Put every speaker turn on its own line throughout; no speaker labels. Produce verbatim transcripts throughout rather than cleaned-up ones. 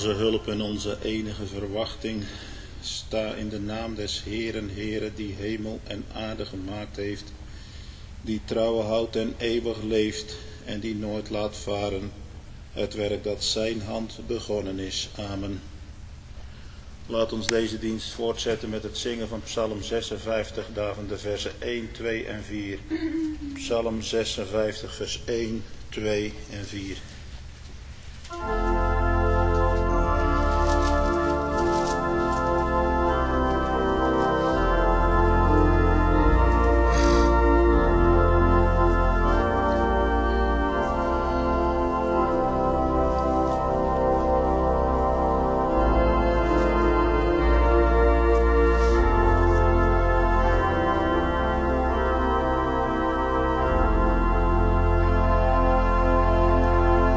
onze hulp en onze enige verwachting. Sta in de naam des Heeren, Heere, die hemel en aarde gemaakt heeft, die trouwe houdt en eeuwig leeft en die nooit laat varen het werk dat zijn hand begonnen is. Amen. Laat ons deze dienst voortzetten met het zingen van Psalm zesenvijftig, daarvan de versen één, twee en vier. Psalm zesenvijftig, vers één, twee en vier.
Thank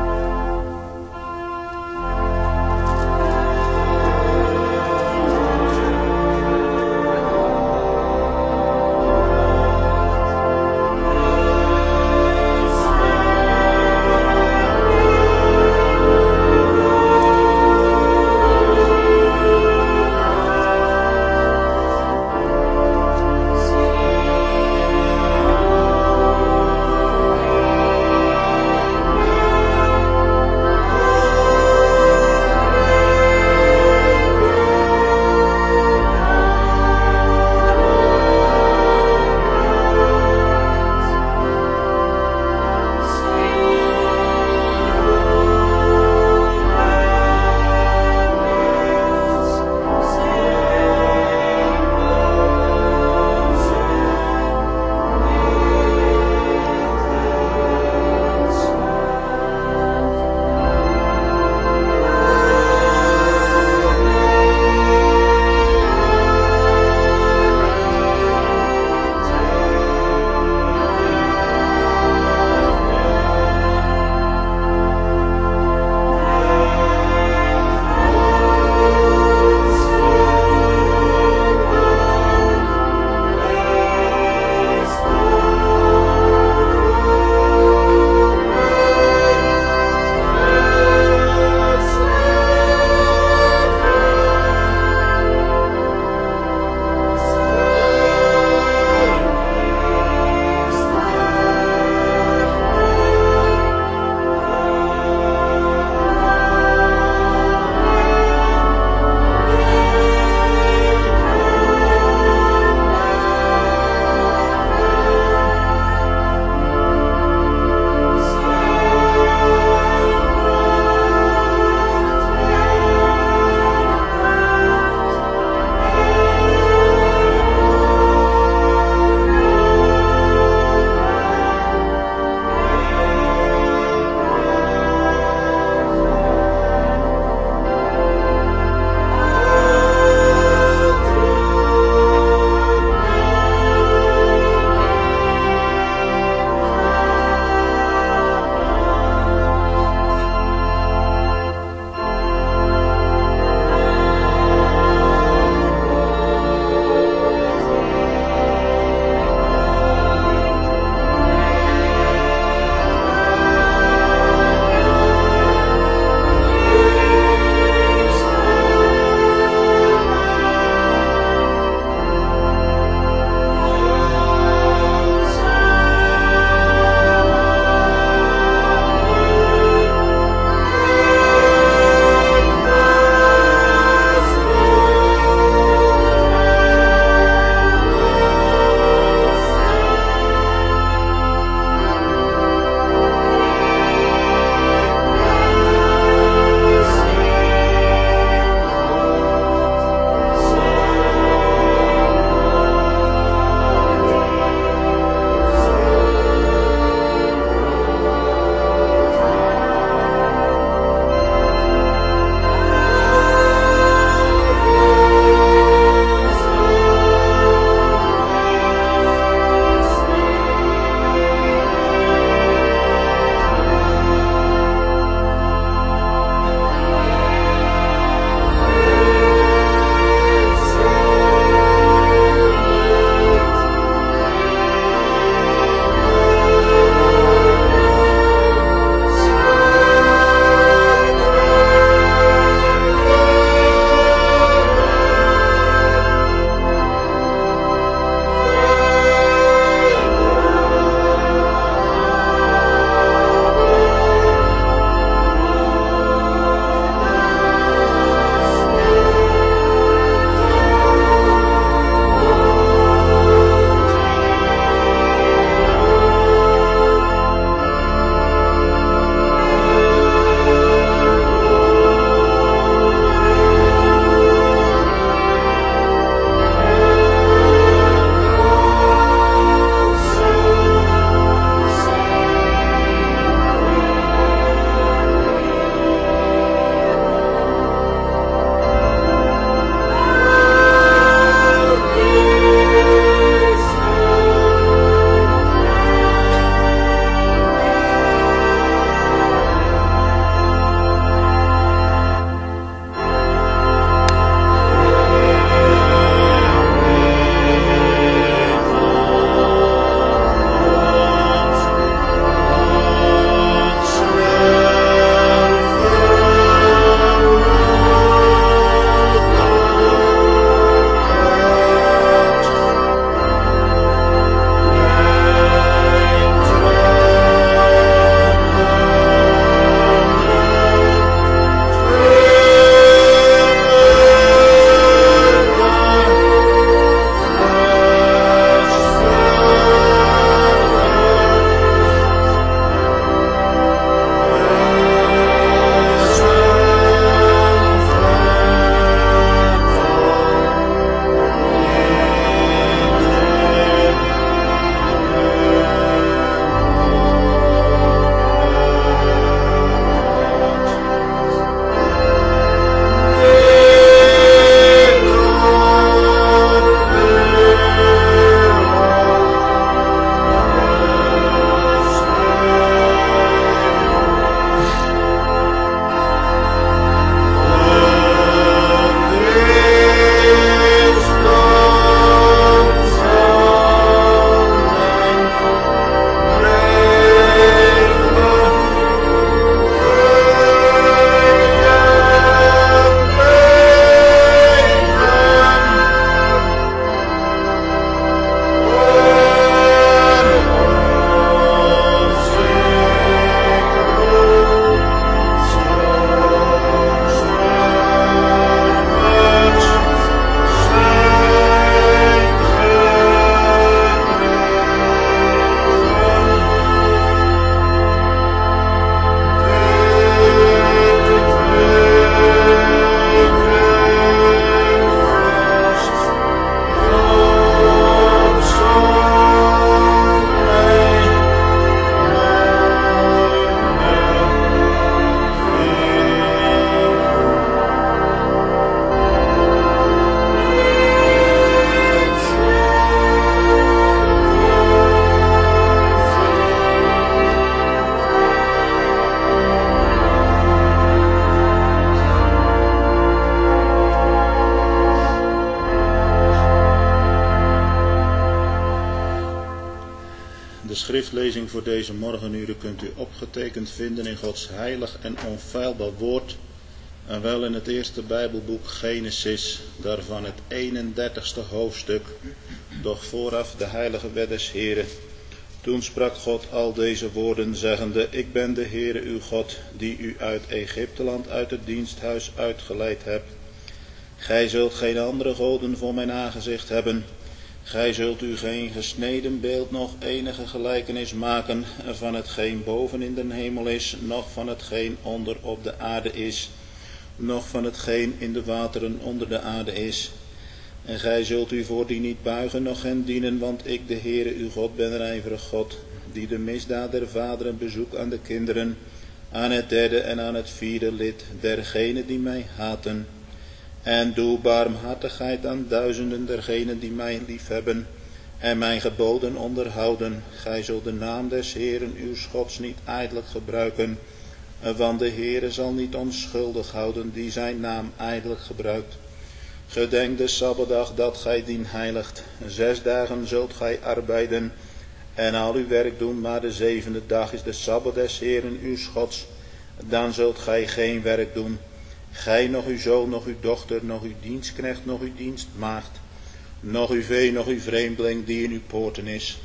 schriftlezing voor deze morgenuren kunt u opgetekend vinden in Gods heilig en onfeilbaar woord, en wel in het eerste Bijbelboek Genesis, daarvan het eenendertigste hoofdstuk, doch vooraf de heilige wet des Heren. Toen sprak God al deze woorden, zeggende: Ik ben de Heere uw God, die u uit Egypteland uit het diensthuis uitgeleid hebt. Gij zult geen andere goden voor mijn aangezicht hebben. Gij zult u geen gesneden beeld, noch enige gelijkenis maken van hetgeen boven in den hemel is, noch van hetgeen onder op de aarde is, noch van hetgeen in de wateren onder de aarde is. En gij zult u voor die niet buigen, noch hen dienen, want ik, de Heere uw God, ben een ijverig God, die de misdaad der vaderen bezoek aan de kinderen, aan het derde en aan het vierde lid dergenen die mij haten. En doe barmhartigheid aan duizenden dergenen die mij liefhebben en mijn geboden onderhouden. Gij zult de naam des Heeren uw Gods niet ijdelijk gebruiken, want de Heere zal niet onschuldig houden die zijn naam ijdelijk gebruikt. Gedenk de Sabbatdag dat gij dien heiligt. Zes dagen zult gij arbeiden en al uw werk doen, maar de zevende dag is de Sabbat des Heeren uw Gods. Dan zult gij geen werk doen. Gij, nog uw zoon, nog uw dochter, nog uw dienstknecht, nog uw dienstmaagd, nog uw vee, nog uw vreemdeling die in uw poorten is.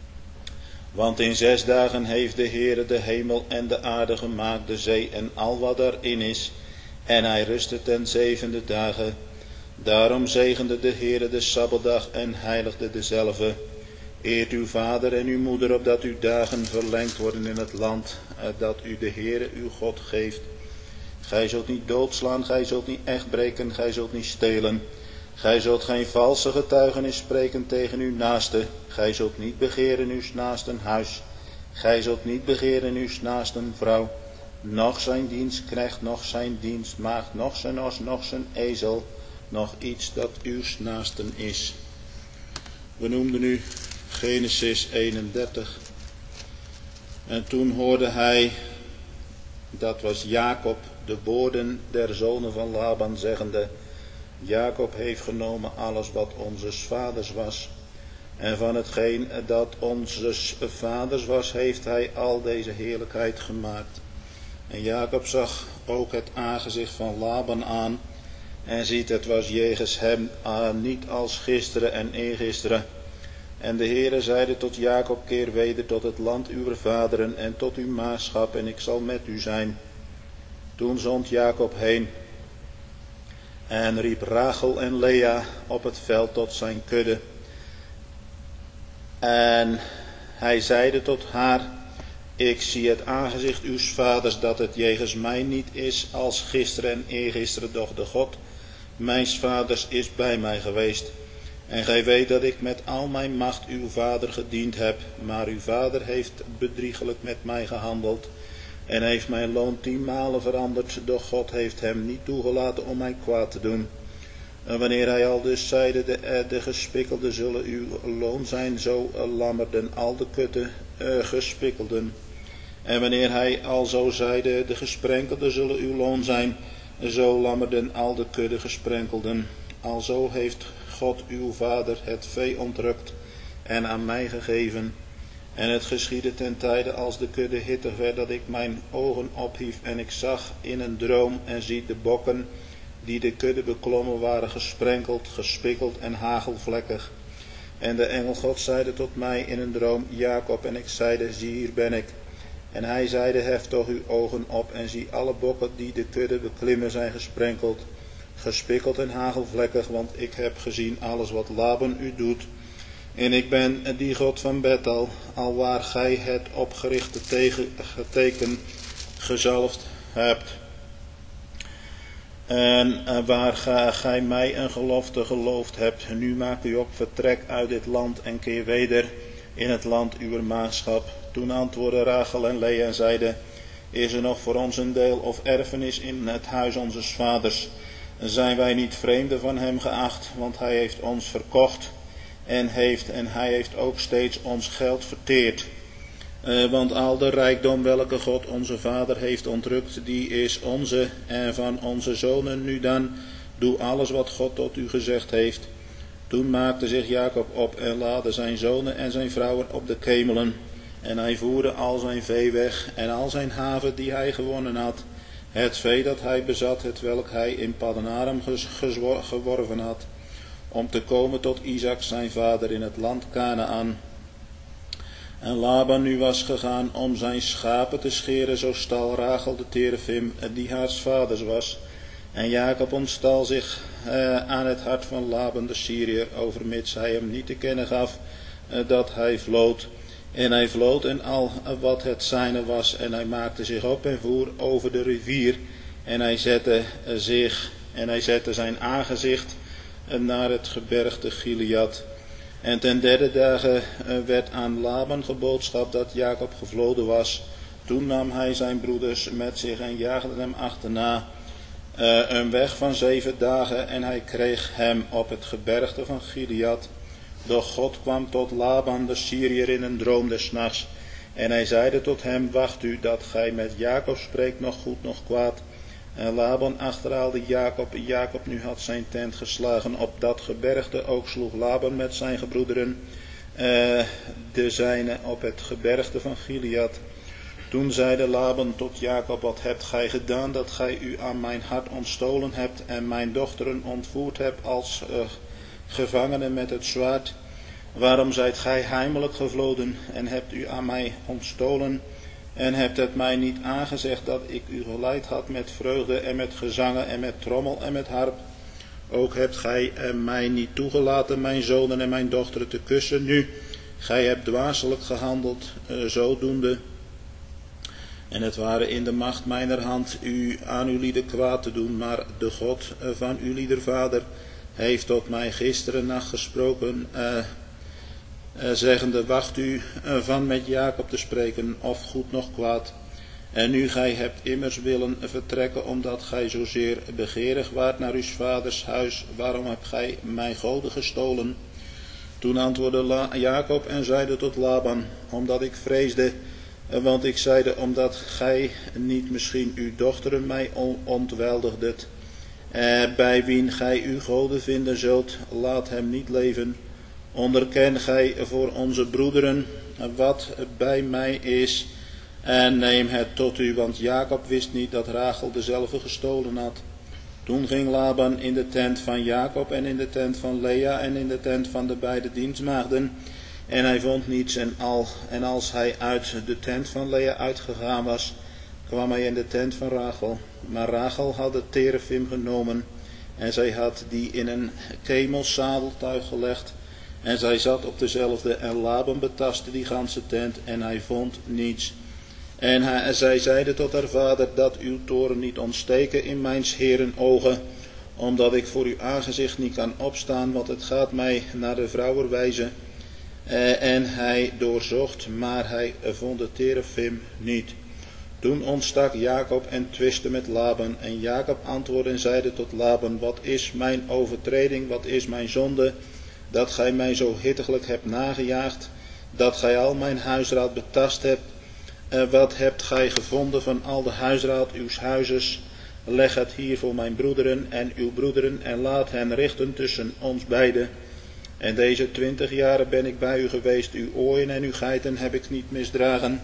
Want in zes dagen heeft de Heere de hemel en de aarde gemaakt, de zee en al wat daarin is, en hij rustte ten zevende dagen. Daarom zegende de Heere de Sabbatdag en heiligde dezelve. Eert uw vader en uw moeder, opdat uw dagen verlengd worden in het land dat u de Heere uw God geeft. Gij zult niet doodslaan, gij zult niet echt breken, gij zult niet stelen. Gij zult geen valse getuigenis spreken tegen uw naaste. Gij zult niet begeren uw naasten huis. Gij zult niet begeren uw naasten vrouw, noch zijn dienstknecht, noch zijn dienstmaagd, noch zijn os, noch zijn ezel, nog iets dat uw naasten is. We noemden nu Genesis eenendertig. En toen hoorde hij, dat was Jacob, de woorden der zonen van Laban, zeggende: Jacob heeft genomen alles wat onze vaders was. En van hetgeen dat onze vaders was, heeft hij al deze heerlijkheid gemaakt. En Jacob zag ook het aangezicht van Laban aan, en ziet, het was jegens hem uh, niet als gisteren en eergisteren. En de Heere zeide tot Jacob: Keer weder tot het land uw vaderen en tot uw maagschap, en ik zal met u zijn. Toen zond Jacob heen en riep Rachel en Lea op het veld tot zijn kudde. En hij zeide tot haar: Ik zie het aangezicht uws vaders, dat het jegens mij niet is als gisteren en eergisteren, doch de God mijns vaders is bij mij geweest. En gij weet dat ik met al mijn macht uw vader gediend heb, maar uw vader heeft bedriegelijk met mij gehandeld en heeft mijn loon tienmalen veranderd, doch God heeft hem niet toegelaten om mij kwaad te doen. En wanneer hij al dus zeide, de, de gespikkelden zullen uw loon zijn, zo lammerden al de kutten uh, gespikkelden. En wanneer hij al zo zeide, de gesprenkelden zullen uw loon zijn, zo lammerden al de kudde gesprenkelden. Alzo heeft God uw vader het vee ontrukt en aan mij gegeven. En het geschiedde ten tijde als de kudde hittig werd, dat ik mijn ogen ophief en ik zag in een droom, en zie de bokken die de kudde beklommen waren gesprenkeld, gespikkeld en hagelvlekkig. En de engel God zeide tot mij in een droom: Jacob. En ik zeide: Zie, hier ben ik. En hij zeide: Hef toch uw ogen op en zie, alle bokken die de kudde beklimmen zijn gesprenkeld, gespikkeld en hagelvlekkig, want ik heb gezien alles wat Laban u doet. En ik ben die God van Bethel, alwaar gij het opgerichte tegen, teken gezalfd hebt. En waar gij mij een gelofte geloofd hebt, nu maak u op vertrek uit dit land en keer weder in het land uw maagschap. Toen antwoordden Rachel en Lea en zeiden: Is er nog voor ons een deel of erfenis in het huis onzes vaders? Zijn wij niet vreemden van hem geacht, want hij heeft ons verkocht en, heeft, en hij heeft ook steeds ons geld verteerd. Uh, want al de rijkdom welke God onze vader heeft ontrukt, die is onze, en van onze zonen nu dan, doe alles wat God tot u gezegd heeft. Toen maakte zich Jacob op en laadde zijn zonen en zijn vrouwen op de kemelen En hij voerde al zijn vee weg en al zijn haven die hij gewonnen had, het vee dat hij bezat, hetwelk hij in Paddan-aram geworven had, om te komen tot Isaac zijn vader in het land Kanaan. En Laban nu was gegaan om zijn schapen te scheren, zo stal Rachel de terefim, die haars vaders was. En Jacob ontstal zich uh, aan het hart van Laban de Syriër, overmits hij hem niet te kennen gaf uh, dat hij vloot. En hij vloot en al wat het zijne was, en hij maakte zich op en voer over de rivier. En hij zette uh, zich, en hij zette zijn aangezicht uh, naar het gebergte Gilead. En ten derde dagen uh, werd aan Laban geboodschap dat Jacob gevloden was. Toen nam hij zijn broeders met zich en jaagde hem achterna. Uh, een weg van zeven dagen en hij kreeg hem op het gebergte van Gilead. Doch God kwam tot Laban de Syriër in een droom des nachts. En hij zeide tot hem, wacht u dat gij met Jacob spreekt, nog goed nog kwaad. En Laban achterhaalde Jacob. Jacob nu had zijn tent geslagen op dat gebergte. Ook sloeg Laban met zijn gebroederen uh, de zijne op het gebergte van Gilead. Toen zeide Laban tot Jacob, wat hebt gij gedaan dat gij u aan mijn hart ontstolen hebt en mijn dochteren ontvoerd hebt als uh, gevangenen met het zwaard? Waarom zijt gij heimelijk gevloden en hebt u aan mij ontstolen en hebt het mij niet aangezegd dat ik u geleid had met vreugde en met gezangen en met trommel en met harp? Ook hebt gij uh, mij niet toegelaten mijn zonen en mijn dochteren te kussen. Nu, gij hebt dwaaselijk gehandeld, uh, zodoende. En het ware in de macht mijner hand u aan uw lieden kwaad te doen, maar de God van uw lieder vader heeft tot mij gisteren nacht gesproken, uh, uh, zeggende, wacht u uh, van met Jacob te spreken, of goed nog kwaad. En nu gij hebt immers willen vertrekken, omdat gij zozeer begeerig waart naar uw vaders huis, waarom hebt gij mijn goden gestolen? Toen antwoordde La- Jacob en zeide tot Laban, omdat ik vreesde, want ik zeide, omdat gij niet misschien uw dochteren mij ontweldigdet, eh, bij wien gij uw goden vinden zult, laat hem niet leven. Onderken gij voor onze broederen wat bij mij is, en neem het tot u, want Jacob wist niet dat Rachel dezelfde gestolen had. Toen ging Laban in de tent van Jacob en in de tent van Lea en in de tent van de beide dienstmaagden. En hij vond niets en, al, en als hij uit de tent van Lea uitgegaan was, kwam hij in de tent van Rachel. Maar Rachel had de terefim genomen en zij had die in een kemelsadeltuig gelegd. En zij zat op dezelfde en Laban betastte die ganse tent en hij vond niets. En hij, zij zeide tot haar vader, dat uw toren niet ontsteken in mijns heren ogen, omdat ik voor uw aangezicht niet kan opstaan, want het gaat mij naar de vrouwerwijze. Uh, en hij doorzocht, maar hij vond de terefim niet. Toen ontstak Jacob en twistte met Laban. En Jacob antwoordde en zeide tot Laban, wat is mijn overtreding, wat is mijn zonde, dat gij mij zo hittiglijk hebt nagejaagd, dat gij al mijn huisraad betast hebt. Uh, wat hebt gij gevonden van al de huisraad uws huizes? Leg het hier voor mijn broederen en uw broederen en laat hen richten tussen ons beiden. En deze twintig jaren ben ik bij u geweest, uw ooien en uw geiten heb ik niet misdragen,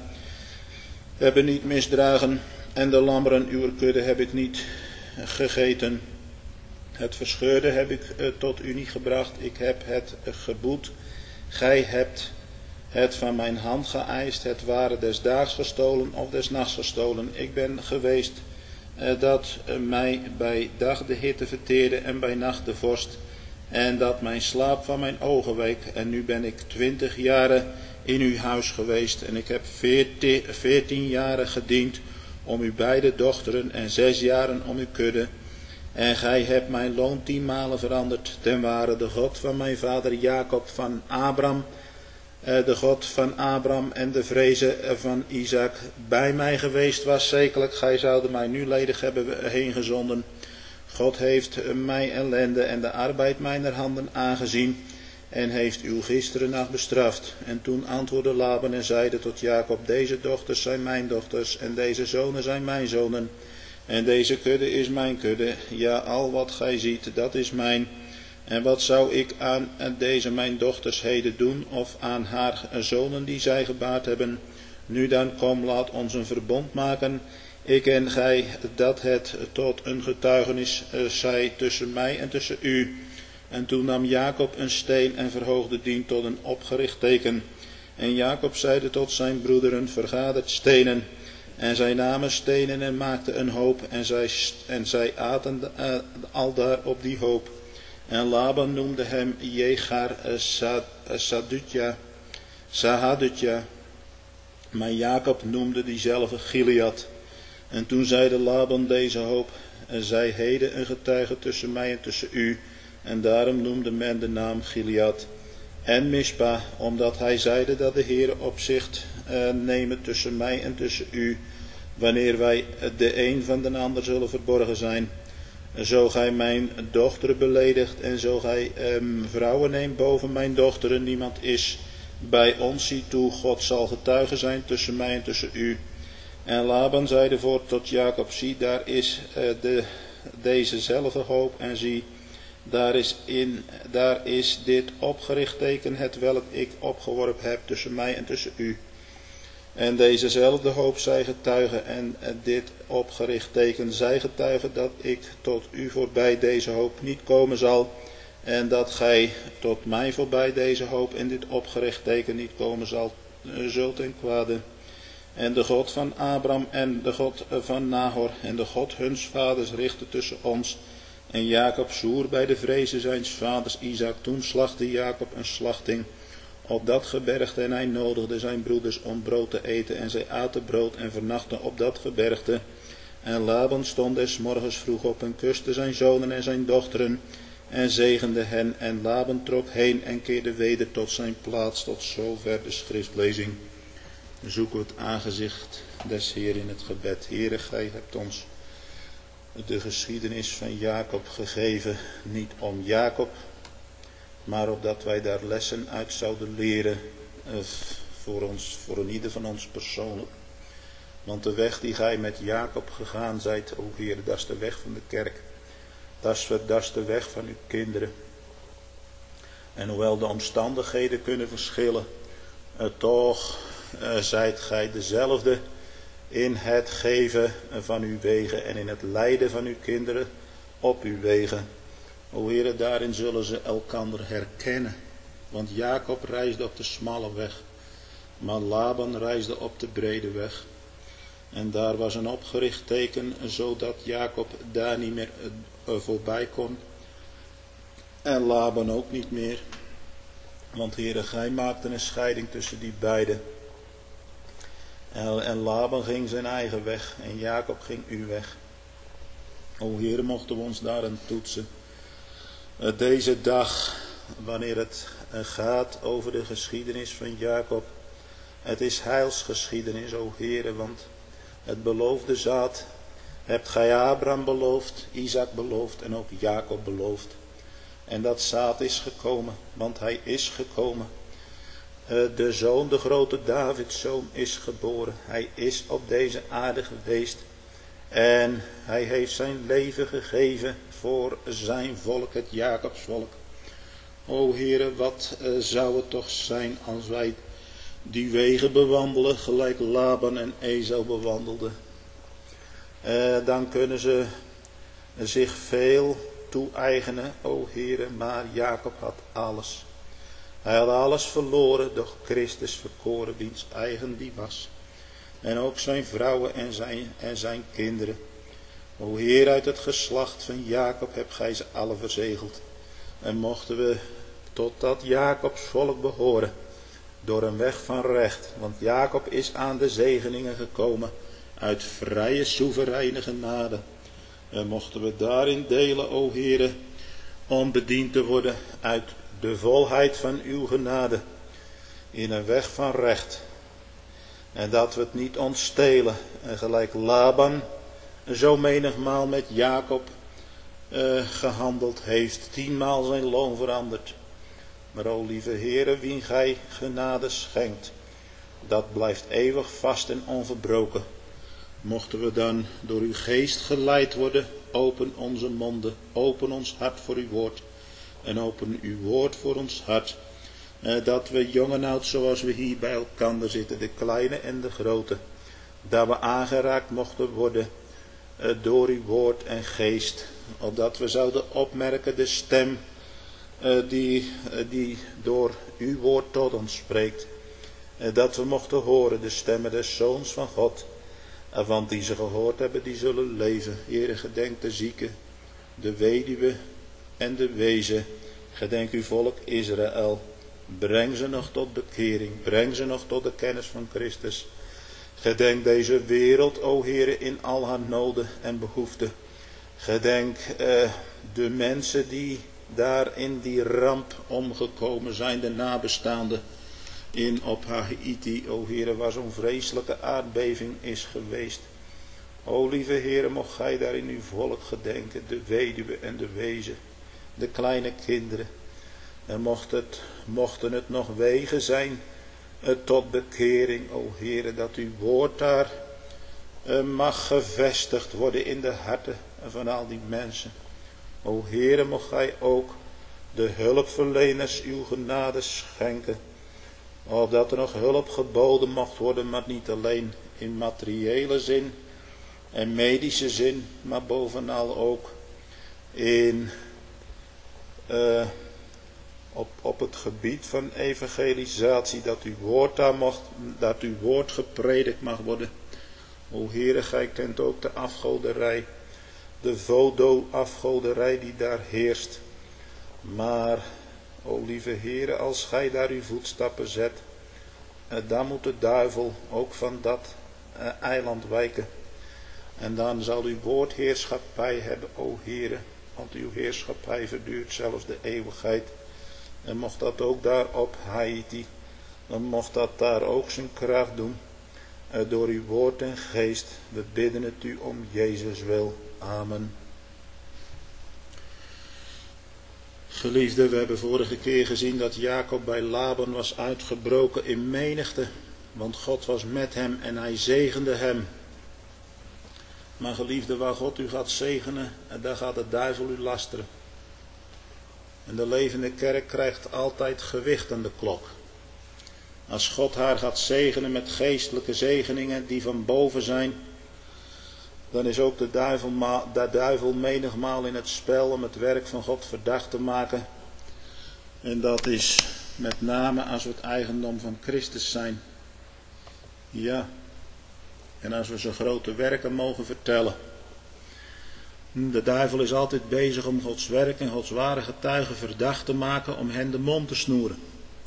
hebben niet misdragen, en de lammeren uw kudde heb ik niet gegeten. Het verscheurde heb ik uh, tot u niet gebracht, ik heb het uh, geboet, gij hebt het van mijn hand geëist, het ware des daags gestolen of des nachts gestolen. Ik ben geweest uh, dat uh, mij bij dag de hitte verteerde en bij nacht de vorst, en dat mijn slaap van mijn ogen week. En nu ben ik twintig jaren in uw huis geweest en ik heb veertien, veertien jaren gediend om uw beide dochteren en zes jaren om uw kudde. En gij hebt mijn loon tien malen veranderd. Ten ware de God van mijn vader Jacob van Abraham, de God van Abraham en de vreze van Isaac bij mij geweest was, zekerlijk gij zoude mij nu ledig hebben heengezonden. God heeft mij ellende en de arbeid mijner handen aangezien en heeft uw gisteren nacht bestraft. En toen antwoordde Laban en zeide tot Jacob, deze dochters zijn mijn dochters en deze zonen zijn mijn zonen. En deze kudde is mijn kudde, ja al wat gij ziet, dat is mijn. En wat zou ik aan deze mijn dochters heden doen of aan haar zonen die zij gebaard hebben? Nu dan, kom, laat ons een verbond maken, ik en gij, dat het tot een getuigenis zij tussen mij en tussen u. En toen nam Jacob een steen en verhoogde dien tot een opgericht teken. En Jacob zeide tot zijn broederen, vergadert stenen. En zij namen stenen en maakten een hoop, en zij, en zij aten uh, aldaar op die hoop. En Laban noemde hem Jegar Sahadutja, Sahadutja, maar Jacob noemde diezelfde Gilead. En toen zeide Laban deze hoop, zij heden een getuige tussen mij en tussen u, en daarom noemde men de naam Gilead. En Mispa, omdat hij zeide dat de Heer opzicht uh, nemen tussen mij en tussen u, wanneer wij de een van de ander zullen verborgen zijn. Zo gij mijn dochteren beledigt en zo gij um, vrouwen neemt boven mijn dochteren, niemand is bij ons, zie toe, God zal getuige zijn tussen mij en tussen u. En Laban zeide voort tot Jacob, zie, daar is uh, de, dezezelfde hoop, en zie, daar is, in, daar is dit opgericht teken, hetwelk ik opgeworpen heb tussen mij en tussen u. En dezezelfde hoop zij getuige, en dit opgericht teken zij getuige, dat ik tot u voorbij deze hoop niet komen zal, en dat gij tot mij voorbij deze hoop en dit opgericht teken niet komen zal, zult ten kwade. En de God van Abraham en de God van Nahor en de God huns vaders richtte tussen ons. En Jacob zwoer bij de vrezen zijns vaders Isaac. Toen slachtte Jacob een slachting op dat gebergte, en hij nodigde zijn broeders om brood te eten, en zij aten brood en vernachten op dat gebergte. En Laban stond des morgens vroeg op en kuste zijn zonen en zijn dochteren en zegende hen. En Laban trok heen en keerde weder tot zijn plaats. Tot zover de schriftlezing. Zoeken we het aangezicht des Heer in het gebed. Heere, gij hebt ons de geschiedenis van Jacob gegeven, niet om Jacob, maar opdat wij daar lessen uit zouden leren voor ons, voor een ieder van ons persoonlijk. Want de weg die gij met Jacob gegaan zijt, o Heer, dat is de weg van de kerk. Dat is, dat is de weg van uw kinderen. En hoewel de omstandigheden kunnen verschillen, uh, toch uh, zijt gij dezelfde in het geven van uw wegen en in het leiden van uw kinderen op uw wegen. O Heere, daarin zullen ze elkander herkennen. Want Jacob reisde op de smalle weg, maar Laban reisde op de brede weg. En daar was een opgericht teken, zodat Jacob daar niet meer voorbij kon. En Laban ook niet meer. Want Heere, gij maakte een scheiding tussen die beiden. En Laban ging zijn eigen weg en Jacob ging uw weg. O Heere, mochten we ons daarin toetsen. Deze dag, wanneer het gaat over de geschiedenis van Jacob. Het is heilsgeschiedenis, o Heere, want het beloofde zaad hebt gij Abraham beloofd, Isaac beloofd en ook Jacob beloofd. En dat zaad is gekomen, want hij is gekomen. De zoon, de grote Davids zoon, is geboren. Hij is op deze aarde geweest. En hij heeft zijn leven gegeven voor zijn volk, het Jacobsvolk. O Heere, wat uh, zou het toch zijn als wij die wegen bewandelen, gelijk Laban en Esau bewandelden. Uh, dan kunnen ze zich veel toe-eigenen, o Heere, maar Jacob had alles. Hij had alles verloren, doch Christus verkoren, wiens eigen die was. En ook zijn vrouwen en zijn, en zijn kinderen. O Heer, uit het geslacht van Jacob hebt gij ze alle verzegeld. En mochten we tot dat Jacobs volk behoren, door een weg van recht. Want Jacob is aan de zegeningen gekomen, uit vrije soevereine genade. En mochten we daarin delen, o Heere, om bediend te worden uit de volheid van uw genade, in een weg van recht. En dat we het niet ontstelen, en gelijk Laban zo menigmaal met Jacob uh, gehandeld heeft, tienmaal zijn loon veranderd. Maar o lieve Heere, wien gij genade schenkt, dat blijft eeuwig vast en onverbroken. Mochten we dan door uw geest geleid worden, open onze monden, open ons hart voor uw woord. En open uw woord voor ons hart. Uh, dat we jong en oud zoals we hier bij elkaar zitten, de kleine en de grote. Dat we aangeraakt mochten worden uh, door uw woord en geest. Opdat we zouden opmerken de stem uh, die, uh, die door uw woord tot ons spreekt. Uh, dat we mochten horen de stemmen des Zoons van God. Uh, want die ze gehoord hebben, die zullen leven. Heere, gedenk de zieken, de weduwe en de wezen. Gedenk uw volk Israël. Breng ze nog tot bekering. Breng ze nog tot de kennis van Christus. Gedenk deze wereld, o Heere, in al haar noden en behoeften. Gedenk uh, de mensen die daar in die ramp omgekomen zijn, de nabestaanden in op Haiti, o Heere, waar zo'n vreselijke aardbeving is geweest. O lieve Heere, mocht gij daar in uw volk gedenken, de weduwe en de wezen, de kleine kinderen. En mocht het, mochten het nog wegen zijn uh, tot bekering, o Heere, dat uw woord daar uh, mag gevestigd worden in de harten van al die mensen. O Heere, mocht gij ook de hulpverleners uw genade schenken. Opdat er nog hulp geboden mocht worden, maar niet alleen in materiële zin en medische zin, maar bovenal ook in, uh, op, op het gebied van evangelisatie, dat uw woord daar mocht, dat uw woord gepredikt mag worden. O Heere, gij kent ook de afgoderij, de voodoo-afgoderij die daar heerst. Maar, o lieve Heere, als gij daar uw voetstappen zet, eh, dan moet de duivel ook van dat eh, eiland wijken. En dan zal uw woord heerschappij hebben, o Heere, want uw heerschappij verduurt zelfs de eeuwigheid. En mocht dat ook daar op Haiti, dan mocht dat daar ook zijn kracht doen, eh, door uw woord en geest. We bidden het u om Jezus wil. Amen. Geliefde, we hebben vorige keer gezien dat Jacob bij Laban was uitgebroken in menigte, want God was met hem en hij zegende hem. Maar geliefde, waar God u gaat zegenen, daar gaat de duivel u lasteren. En de levende kerk krijgt altijd gewicht aan de klok. Als God haar gaat zegenen met geestelijke zegeningen die van boven zijn, dan is ook de duivel, de duivel menigmaal in het spel om het werk van God verdacht te maken. En dat is met name als we het eigendom van Christus zijn. Ja, en als we zijn grote werken mogen vertellen. De duivel is altijd bezig om Gods werk en Gods ware getuigen verdacht te maken, om hen de mond te snoeren.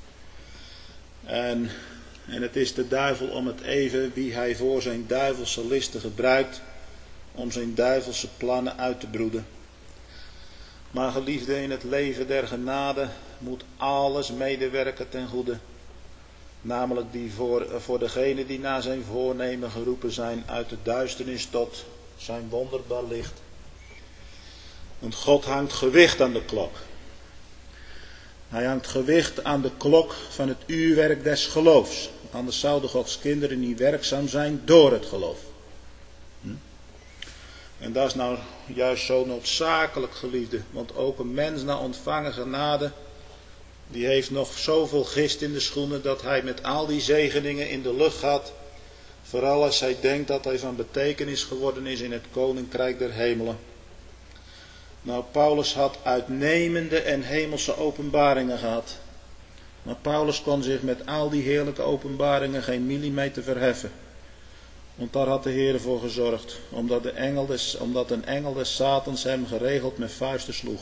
En, en het is de duivel om het even wie hij voor zijn duivelse listen gebruikt, om zijn duivelse plannen uit te broeden. Maar geliefde, in het leven der genade moet alles medewerken ten goede. Namelijk die voor, voor degenen die naar zijn voornemen geroepen zijn uit de duisternis tot zijn wonderbaar licht. Want God hangt gewicht aan de klok. Hij hangt gewicht aan de klok van het uurwerk des geloofs. Anders zouden Gods kinderen niet werkzaam zijn door het geloof. Hm? En dat is nou juist zo noodzakelijk, geliefde. Want ook een mens na ontvangen genade, die heeft nog zoveel gist in de schoenen dat hij met al die zegeningen in de lucht gaat. Vooral als hij denkt dat hij van betekenis geworden is in het koninkrijk der hemelen. Nou, Paulus had uitnemende en hemelse openbaringen gehad. Maar Paulus kon zich met al die heerlijke openbaringen geen millimeter verheffen. Want daar had de Heer voor gezorgd. Omdat, de engel des, omdat een engel des Satans hem geregeld met vuisten sloeg.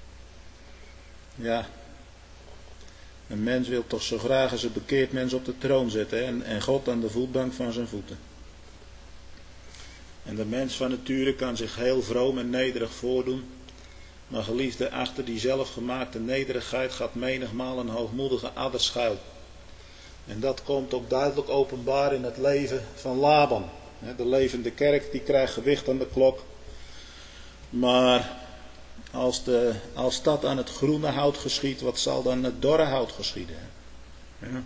Ja. Een mens wil toch zo graag als een bekeerd mens op de troon zitten. En, en God aan de voetbank van zijn voeten. En de mens van nature kan zich heel vroom en nederig voordoen. Maar geliefde, achter die zelfgemaakte nederigheid gaat menigmaal een hoogmoedige adder schuil. En dat komt ook duidelijk openbaar in het leven van Laban. De levende kerk die krijgt gewicht aan de klok. Maar als, de, als dat aan het groene hout geschiet, wat zal dan het dorre hout geschieden? Ja.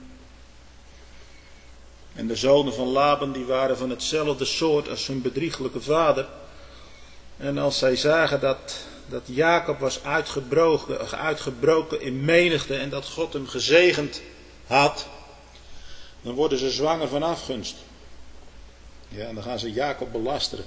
En de zonen van Laban die waren van hetzelfde soort als hun bedrieglijke vader. En als zij zagen dat dat Jacob was uitgebroken, uitgebroken in menigte en dat God hem gezegend had, dan worden ze zwanger van afgunst. Ja, en dan gaan ze Jacob belasteren.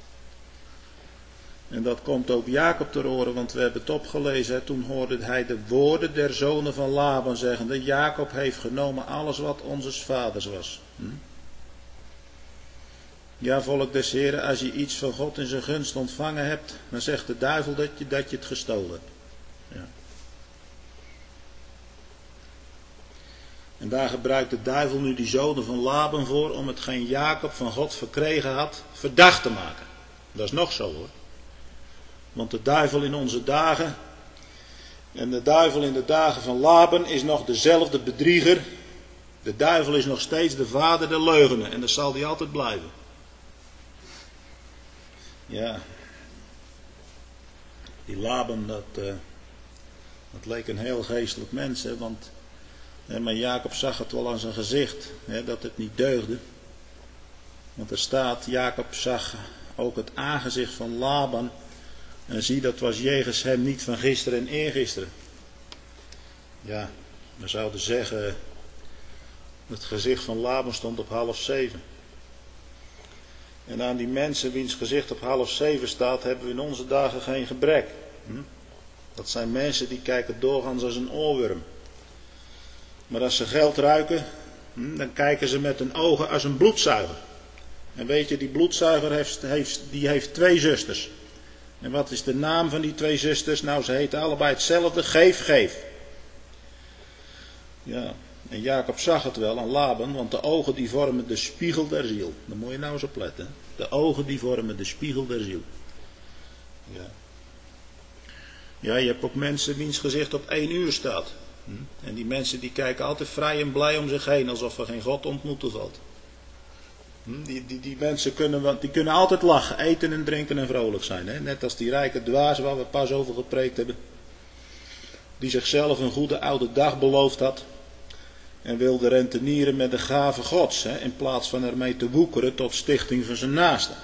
En dat komt ook Jacob ter oren, want we hebben het opgelezen. Hè, toen hoorde hij de woorden der zonen van Laban zeggende: Jacob heeft genomen alles wat onzes vaders was. Hm? Ja, volk des Heren, als je iets van God in zijn gunst ontvangen hebt, dan zegt de duivel dat je, dat je het gestolen hebt. Ja. En daar gebruikt de duivel nu die zonen van Laban voor om hetgeen Jacob van God verkregen had, verdacht te maken. Dat is nog zo hoor. Want de duivel in onze dagen en de duivel in de dagen van Laban is nog dezelfde bedrieger. De duivel is nog steeds de vader der leugenen en dat zal die altijd blijven. Ja, die Laban, dat, uh, dat leek een heel geestelijk mens, hè, want, hè, maar Jacob zag het wel aan zijn gezicht, hè, dat het niet deugde. Want er staat, Jacob zag ook het aangezicht van Laban en zie, dat was jegens hem niet van gisteren en eergisteren. Ja, we zouden zeggen, het gezicht van Laban stond op half zeven. En aan die mensen wiens gezicht op half zeven staat, hebben we in onze dagen geen gebrek. Hm? Dat zijn mensen die kijken doorgaans als een oorworm. Maar als ze geld ruiken, hm, dan kijken ze met hun ogen als een bloedzuiger. En weet je, die bloedzuiger heeft, heeft, die heeft twee zusters. En wat is de naam van die twee zusters? Nou, ze heten allebei hetzelfde, geef, geef. Ja, en Jacob zag het wel aan Laban, want de ogen die vormen de spiegel der ziel. Daar moet je nou eens op letten. De ogen die vormen de spiegel der ziel. Ja. Ja, je hebt ook mensen wiens gezicht op één uur staat. Hm? En die mensen die kijken altijd vrij en blij om zich heen, alsof er geen God ontmoeten valt. Hm? Die, die, die mensen kunnen, die kunnen altijd lachen, eten en drinken en vrolijk zijn. Hè? Net als die rijke dwaas waar we pas over gepreekt hebben. Die zichzelf een goede oude dag beloofd had. En wilde rentenieren met de gave gods, hè, in plaats van ermee te woekeren tot stichting van zijn naasten.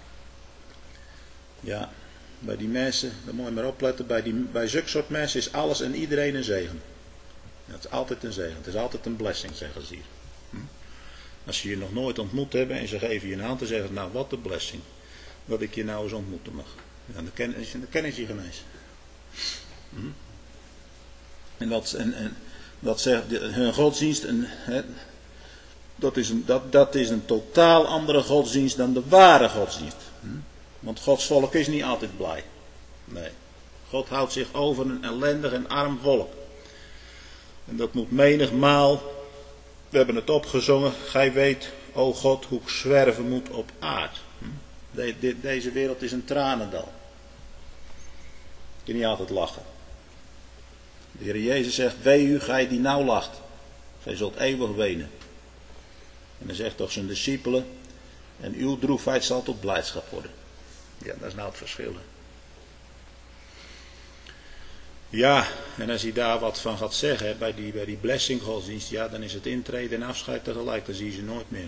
Ja, bij die mensen, daar moet je maar opletten, bij, die, bij zulke soort mensen is alles en iedereen een zegen. Het is altijd een zegen, het is altijd een blessing, zeggen ze hier. Hm? Als ze je nog nooit ontmoet hebben en ze geven je een hand en zeggen, nou wat een blessing, dat ik je nou eens ontmoeten mag. Ja, dan ken, dan ken ik je geen eens. Hm? En dat... En, en, Dat zegt hun godsdienst, en, he, dat, is een, dat, dat is een totaal andere godsdienst dan de ware godsdienst. Hm? Want Gods volk is niet altijd blij. Nee. God houdt zich over een ellendig en arm volk. En dat moet menigmaal, we hebben het opgezongen, gij weet, o God, hoe ik zwerven moet op aard. Hm? De, de, deze wereld is een tranendal. Je kunt niet altijd lachen. De Heer Jezus zegt, wee u, gij die nou lacht. Gij zult eeuwig wenen. En dan zegt toch zijn discipelen, en uw droefheid zal tot blijdschap worden. Ja, dat is nou het verschil. Ja, en als hij daar wat van gaat zeggen, hè, bij die, bij die blessing godsdienst, ja, dan is het intreden en afscheid tegelijk, dan zie je ze nooit meer.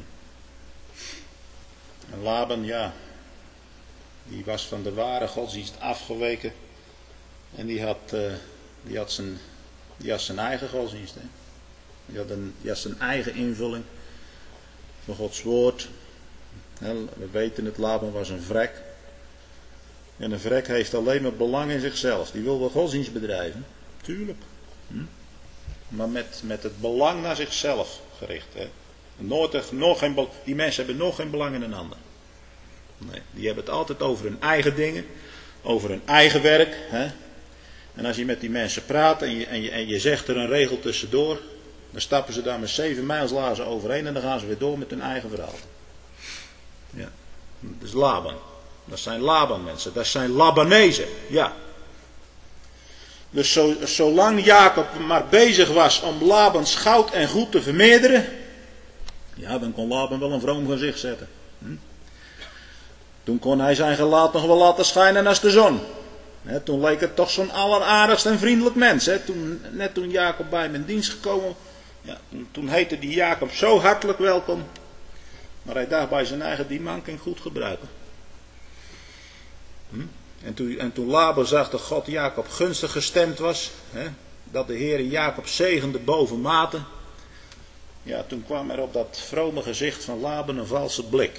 En Laban, ja, die was van de ware godsdienst afgeweken. En die had... Uh, Die had, zijn, die had zijn eigen godsdienst. Hè? Die, had een, die had zijn eigen invulling van Gods woord. We weten het, Laban was een vrek. En een vrek heeft alleen maar belang in zichzelf. Die wil wel godsdienst bedrijven. Tuurlijk. Hm? Maar met, met het belang naar zichzelf gericht. Hè? Nooit, nog geen, die mensen hebben nog geen belang in een ander. Nee, die hebben het altijd over hun eigen dingen. Over hun eigen werk. Hè? En als je met die mensen praat en je, en, je, en je zegt er een regel tussendoor, dan stappen ze daar met zeven mijlslazen overheen en dan gaan ze weer door met hun eigen verhaal. Ja, dat is Laban. Dat zijn Laban mensen, dat zijn Labanezen, ja. Dus zo, zolang Jacob maar bezig was om Labans goud en goed te vermeerderen, ja, dan kon Laban wel een vroom gezicht zetten. Hm? Toen kon hij zijn gelaat nog wel laten schijnen als de zon. He, toen leek het toch zo'n alleraardigst en vriendelijk mens. He. Toen, net toen Jacob bij hem in dienst gekomen, ja, toen, toen heette die Jacob zo hartelijk welkom. Maar hij dacht bij zijn eigen, die man kan ik goed gebruiken. Hm? En toen, en toen Laban zag dat God Jacob gunstig gestemd was, hè, dat de Heer Jacob zegende boven mate, ja, toen kwam er op dat vrome gezicht van Laban een valse blik.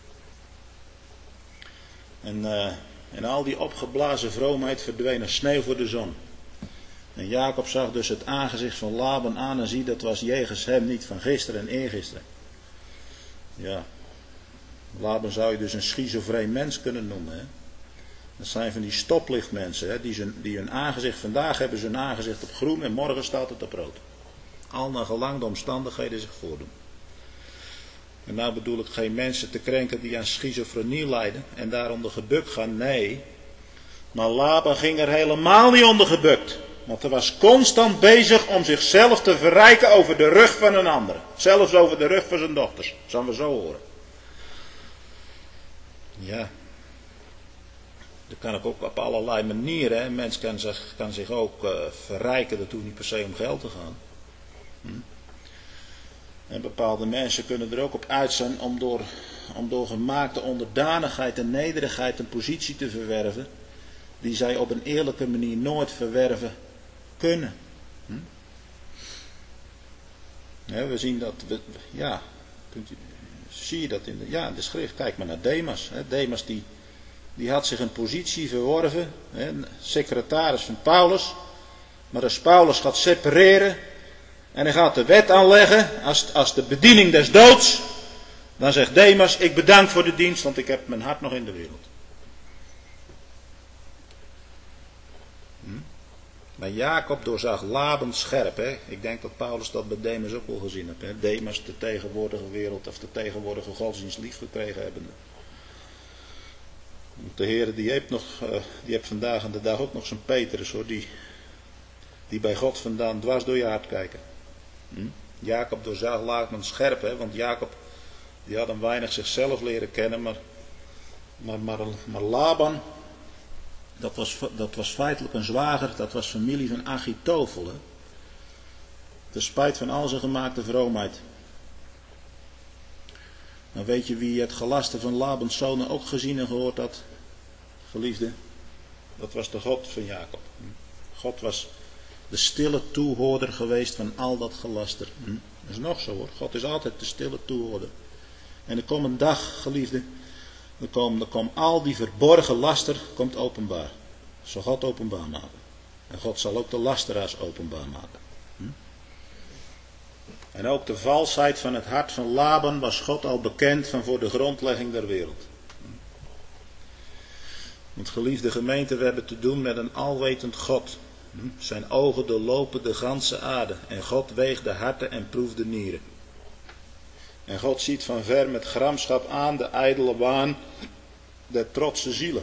En, uh, en al die opgeblazen vroomheid verdween als sneeuw voor de zon. En Jacob zag dus het aangezicht van Laban aan en zie, dat was jegens hem niet van gisteren en eergisteren. Ja, Laban zou je dus een schizofreen mens kunnen noemen. Hè? Dat zijn van die stoplichtmensen, hè? Die, zijn, die hun aangezicht, vandaag hebben ze hun aangezicht op groen en morgen staat het op rood. Al naar gelang de omstandigheden zich voordoen. En nou bedoel ik geen mensen te krenken die aan schizofrenie lijden en daaronder gebukt gaan, nee. Maar Laban ging er helemaal niet onder gebukt. Want hij was constant bezig om zichzelf te verrijken over de rug van een ander. Zelfs over de rug van zijn dochters. Dat zullen we zo horen. Ja. Dat kan ook op allerlei manieren. Hè. Een mens kan zich, kan zich ook uh, verrijken. Dat hoeft niet per se om geld te gaan. Hm. En bepaalde mensen kunnen er ook op uit zijn om door, om door gemaakte onderdanigheid en nederigheid een positie te verwerven. Die zij op een eerlijke manier nooit verwerven kunnen. Hm? Ja, we zien dat, we, ja, kunt u, zie je dat in de, ja, in de schrift. Kijk maar naar Demas. Hè. Demas die, die had zich een positie verworven, hè, secretaris van Paulus. Maar als Paulus gaat separeren en hij gaat de wet aanleggen als, als de bediening des doods, dan zegt Demas, ik bedank voor de dienst, want ik heb mijn hart nog in de wereld. Hm? Maar Jacob doorzag Laban scherp. Hè? Ik denk dat Paulus dat bij Demas ook wel gezien heeft. Hè? Demas de tegenwoordige wereld of de tegenwoordige godsdienst lief gekregen hebbende. De Heer die heeft, nog, uh, die heeft vandaag aan de dag ook nog zijn Petrus, hoor, die, die bij God vandaan dwars door je hart kijken. Hm? Jacob doorzag Laban scherp, hè? Want Jacob die had hem weinig zichzelf leren kennen, maar, maar, maar, maar Laban, dat was, dat was feitelijk een zwager, dat was familie van Achitofel. Hè? Ten spijt van al zijn gemaakte vroomheid. Dan weet je wie het gelaste van Labans zonen ook gezien en gehoord had, geliefde? Dat was de God van Jacob. God was de stille toehoorder geweest van al dat gelaster. Dat is nog zo, hoor. God is altijd de stille toehoorder. En er komt een dag, geliefde, dan komt, dan komt al die verborgen laster komt openbaar. Dat zal God openbaar maken. En God zal ook de lasteraars openbaar maken. Hm? En ook de valsheid van het hart van Laban was God al bekend van voor de grondlegging der wereld. Hm? Want geliefde gemeente, we hebben te doen met een alwetend God. Hm? Zijn ogen doorlopen de ganse aarde. En God weegt de harten en proeft de nieren. En God ziet van ver met gramschap aan de ijdele waan der trotse zielen.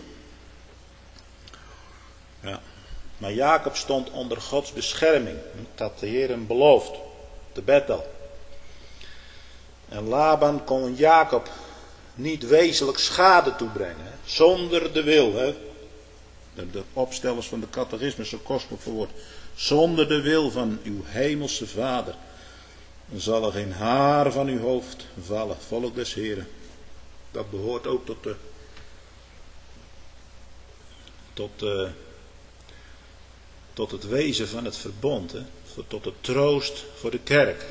Ja. Maar Jacob stond onder Gods bescherming. Dat de Heer hem belooft. De Bethel. En Laban kon Jacob niet wezenlijk schade toebrengen. Hè, zonder de wil. Hè. De, de opstellers van de catechisme zo kostelijk verwoord. Zonder de wil van uw hemelse Vader. Dan zal er geen haar van uw hoofd vallen. Volk des Heren. Dat behoort ook tot de. Tot de. Tot het wezen van het verbond. Hè? Tot de troost voor de kerk.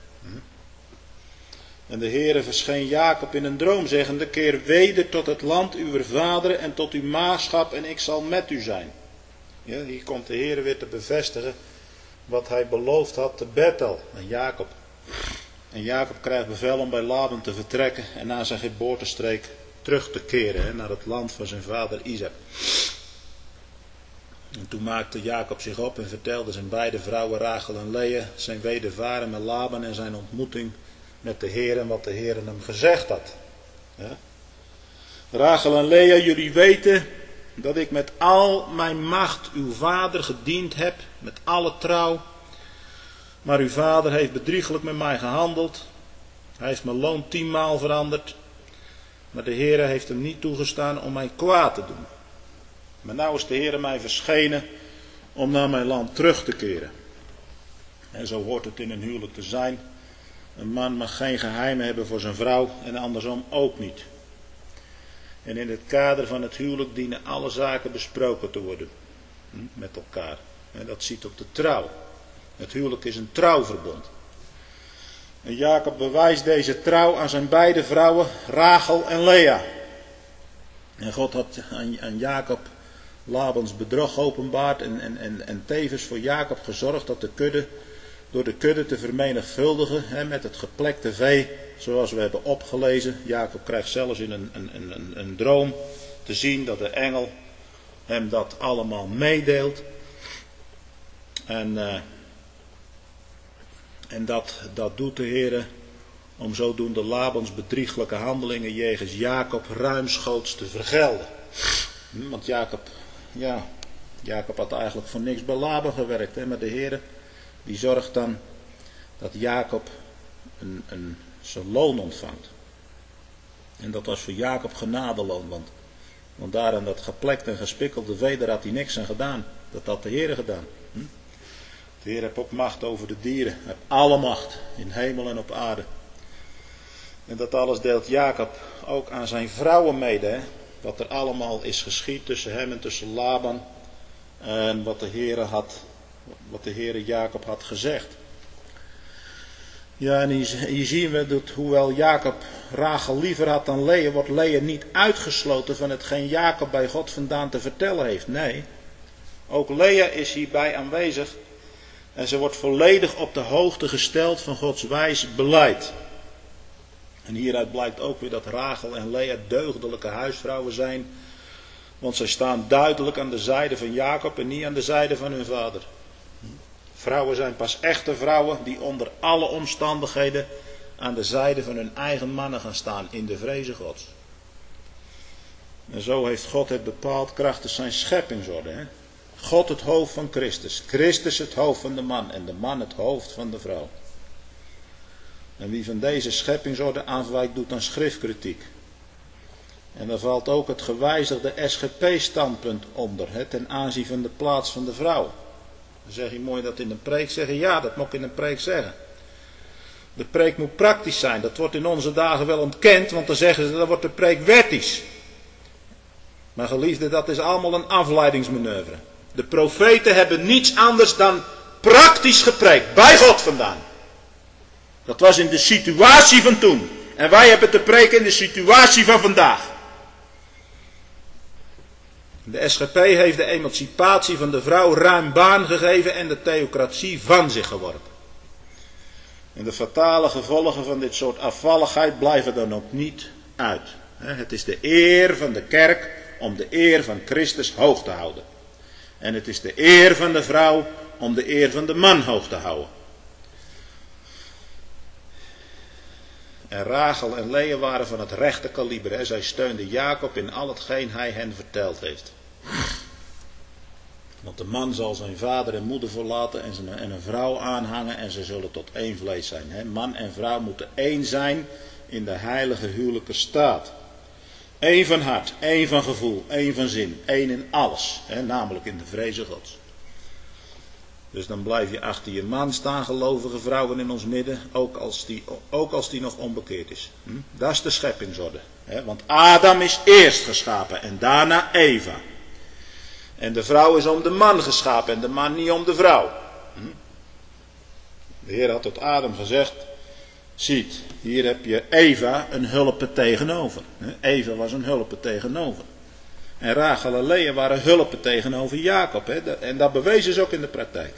En de Heere verscheen Jacob in een droom zeggende: keer weder tot het land uw vaderen en tot uw maagschap en ik zal met u zijn. Ja, hier komt de Heere weer te bevestigen wat hij beloofd had te Bethel aan Jacob. En Jacob krijgt bevel om bij Laban te vertrekken en naar zijn geboortestreek terug te keren, hè, naar het land van zijn vader Isaac. En toen maakte Jacob zich op en vertelde zijn beide vrouwen Rachel en Lea zijn wedervaren met Laban en zijn ontmoeting met de Heer en wat de Heer hem gezegd had. Ja. Rachel en Lea, jullie weten dat ik met al mijn macht uw vader gediend heb, met alle trouw. Maar uw vader heeft bedriegelijk met mij gehandeld. Hij heeft mijn loon tienmaal veranderd. Maar de Heer heeft hem niet toegestaan om mij kwaad te doen. Maar nou is de Heer mij verschenen om naar mijn land terug te keren. En zo hoort het in een huwelijk te zijn. Een man mag geen geheimen hebben voor zijn vrouw en andersom ook niet. En in het kader van het huwelijk dienen alle zaken besproken te worden. Hm, met elkaar. En dat ziet op de trouw. Het huwelijk is een trouwverbond. En Jacob bewijst deze trouw aan zijn beide vrouwen, Rachel en Lea. En God had aan, aan Jacob Labans bedrog geopenbaard en, en, en, en tevens voor Jacob gezorgd dat de kudde, door de kudde te vermenigvuldigen, hè, met het geplekte vee, zoals we hebben opgelezen. Jacob krijgt zelfs in een, een, een, een droom te zien dat de engel hem dat allemaal meedeelt. En, uh, en dat, dat doet de Heer om zodoende Labans bedrieglijke handelingen jegens Jacob ruimschoots te vergelden. Want Jacob, ja, Jacob had eigenlijk voor niks bij Laban gewerkt. Hè, maar de Heer die zorgt dan dat Jacob een, een, zijn loon ontvangt. En dat was voor Jacob genadeloon. Want, want daar aan dat geplekt en gespikkelde vee, daar had hij niks aan gedaan. Dat had de Heer gedaan. Hm? De Heer heeft ook macht over de dieren. Hij heeft alle macht in hemel en op aarde. En dat alles deelt Jacob ook aan zijn vrouwen mede. Hè? Wat er allemaal is geschied tussen hem en tussen Laban. En wat de Heer had, wat de Heer Jacob had gezegd. Ja, en hier, hier zien we dat hoewel Jacob Rachel liever had dan Lea, wordt Lea niet uitgesloten van hetgeen Jacob bij God vandaan te vertellen heeft. Nee, ook Lea is hierbij aanwezig. En ze wordt volledig op de hoogte gesteld van Gods wijs beleid. En hieruit blijkt ook weer dat Rachel en Lea deugdelijke huisvrouwen zijn. Want zij staan duidelijk aan de zijde van Jacob en niet aan de zijde van hun vader. Vrouwen zijn pas echte vrouwen die onder alle omstandigheden aan de zijde van hun eigen mannen gaan staan in de vreze Gods. En zo heeft God het bepaald krachtens zijn scheppingsorde. Hè? God het hoofd van Christus, Christus het hoofd van de man en de man het hoofd van de vrouw. En wie van deze scheppingsorde afwijkt doet dan schriftkritiek. En daar valt ook het gewijzigde S G P-standpunt onder, hè, ten aanzien van de plaats van de vrouw. Dan zeg je mooi dat in een preek zeggen, ja, dat moet ik in een preek zeggen. De preek moet praktisch zijn, dat wordt in onze dagen wel ontkend, want dan zeggen ze, dan wordt de preek wettisch. Maar geliefde, dat is allemaal een afleidingsmanoeuvre. De profeten hebben niets anders dan praktisch gepreekt, bij God vandaan. Dat was in de situatie van toen. En wij hebben te preken in de situatie van vandaag. De S G P heeft de emancipatie van de vrouw ruim baan gegeven en de theocratie van zich geworpen. En de fatale gevolgen van dit soort afvalligheid blijven dan ook niet uit. Het is de eer van de kerk om de eer van Christus hoog te houden. En het is de eer van de vrouw om de eer van de man hoog te houden. En Rachel en Lea waren van het rechte kaliber. Hè. Zij steunden Jacob in al hetgeen hij hen verteld heeft. Want de man zal zijn vader en moeder verlaten en, zijn, en een vrouw aanhangen en ze zullen tot één vlees zijn. Hè. Man en vrouw moeten één zijn in de heilige huwelijke staat. Eén van hart, één van gevoel, één van zin, één in alles. Hè, namelijk in de vreze Gods. Dus dan blijf je achter je man staan, gelovige vrouwen in ons midden, ook als die, ook als die nog onbekeerd is. Hm? Dat is de scheppingsorde. Hè? Want Adam is eerst geschapen en daarna Eva. En de vrouw is om de man geschapen en de man niet om de vrouw. Hm? De Heer had tot Adam gezegd, ziet, hier heb je Eva een hulpe tegenover. Hè? Eva was een hulpe tegenover. En Rachel en Lea waren hulpen tegenover Jacob. Hè? En dat bewezen ze ook in de praktijk.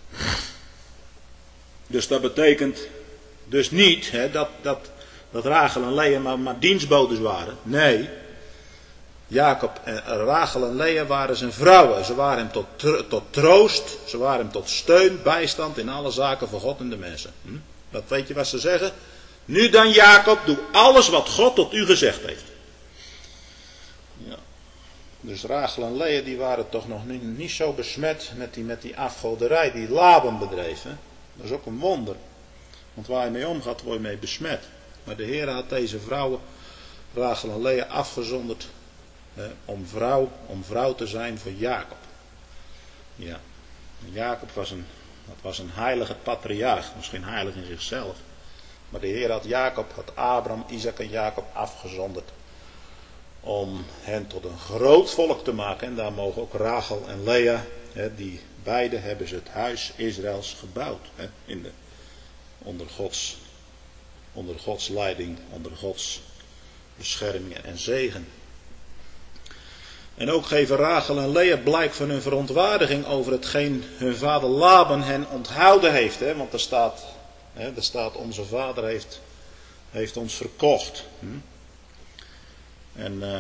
Dus dat betekent dus niet hè, dat, dat, dat Rachel en Lea maar, maar dienstbodes waren. Nee, Jacob en Rachel en Lea waren zijn vrouwen. Ze waren hem tot, tot troost, ze waren hem tot steun, bijstand in alle zaken voor God en de mensen. Hm? Dat weet je wat ze zeggen? Nu dan Jacob, doe alles wat God tot u gezegd heeft. Ja. Dus Rachel en Lea die waren toch nog niet, niet zo besmet met die, met die afgoderij die Laban bedreef. Hè? Dat is ook een wonder. Want waar je mee omgaat, word je mee besmet. Maar de Heer had deze vrouwen, Rachel en Lea, afgezonderd hè, om, vrouw, om vrouw te zijn voor Jacob. Ja. Jacob was een, dat was een heilige patriarch, misschien heilig in zichzelf. Maar de Heer had Jacob, had Abraham, Isaac en Jacob afgezonderd om hen tot een groot volk te maken. En daar mogen ook Rachel en Lea, hè, die beide hebben ze het huis Israëls gebouwd. Hè, in de, onder, Gods, onder Gods leiding, onder Gods bescherming en zegen. En ook geven Rachel en Lea blijk van hun verontwaardiging over hetgeen hun vader Laban hen onthouden heeft. Hè? Want er staat, hè, er staat onze vader heeft, heeft ons verkocht. Hm? En uh,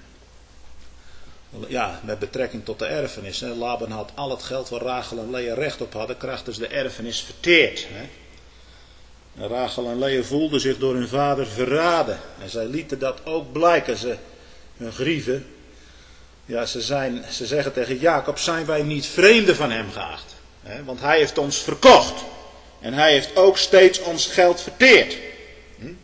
ja, met betrekking tot de erfenis. Hè? Laban had al het geld waar Rachel en Lea recht op hadden, krachtens de erfenis verteerd. Hè? En Rachel en Lea voelden zich door hun vader verraden. En zij lieten dat ook blijken, ze hun grieven. Ja, ze, zijn, ze zeggen tegen Jacob, zijn wij niet vreemden van hem geacht? He, want hij heeft ons verkocht. En hij heeft ook steeds ons geld verteerd. Hm?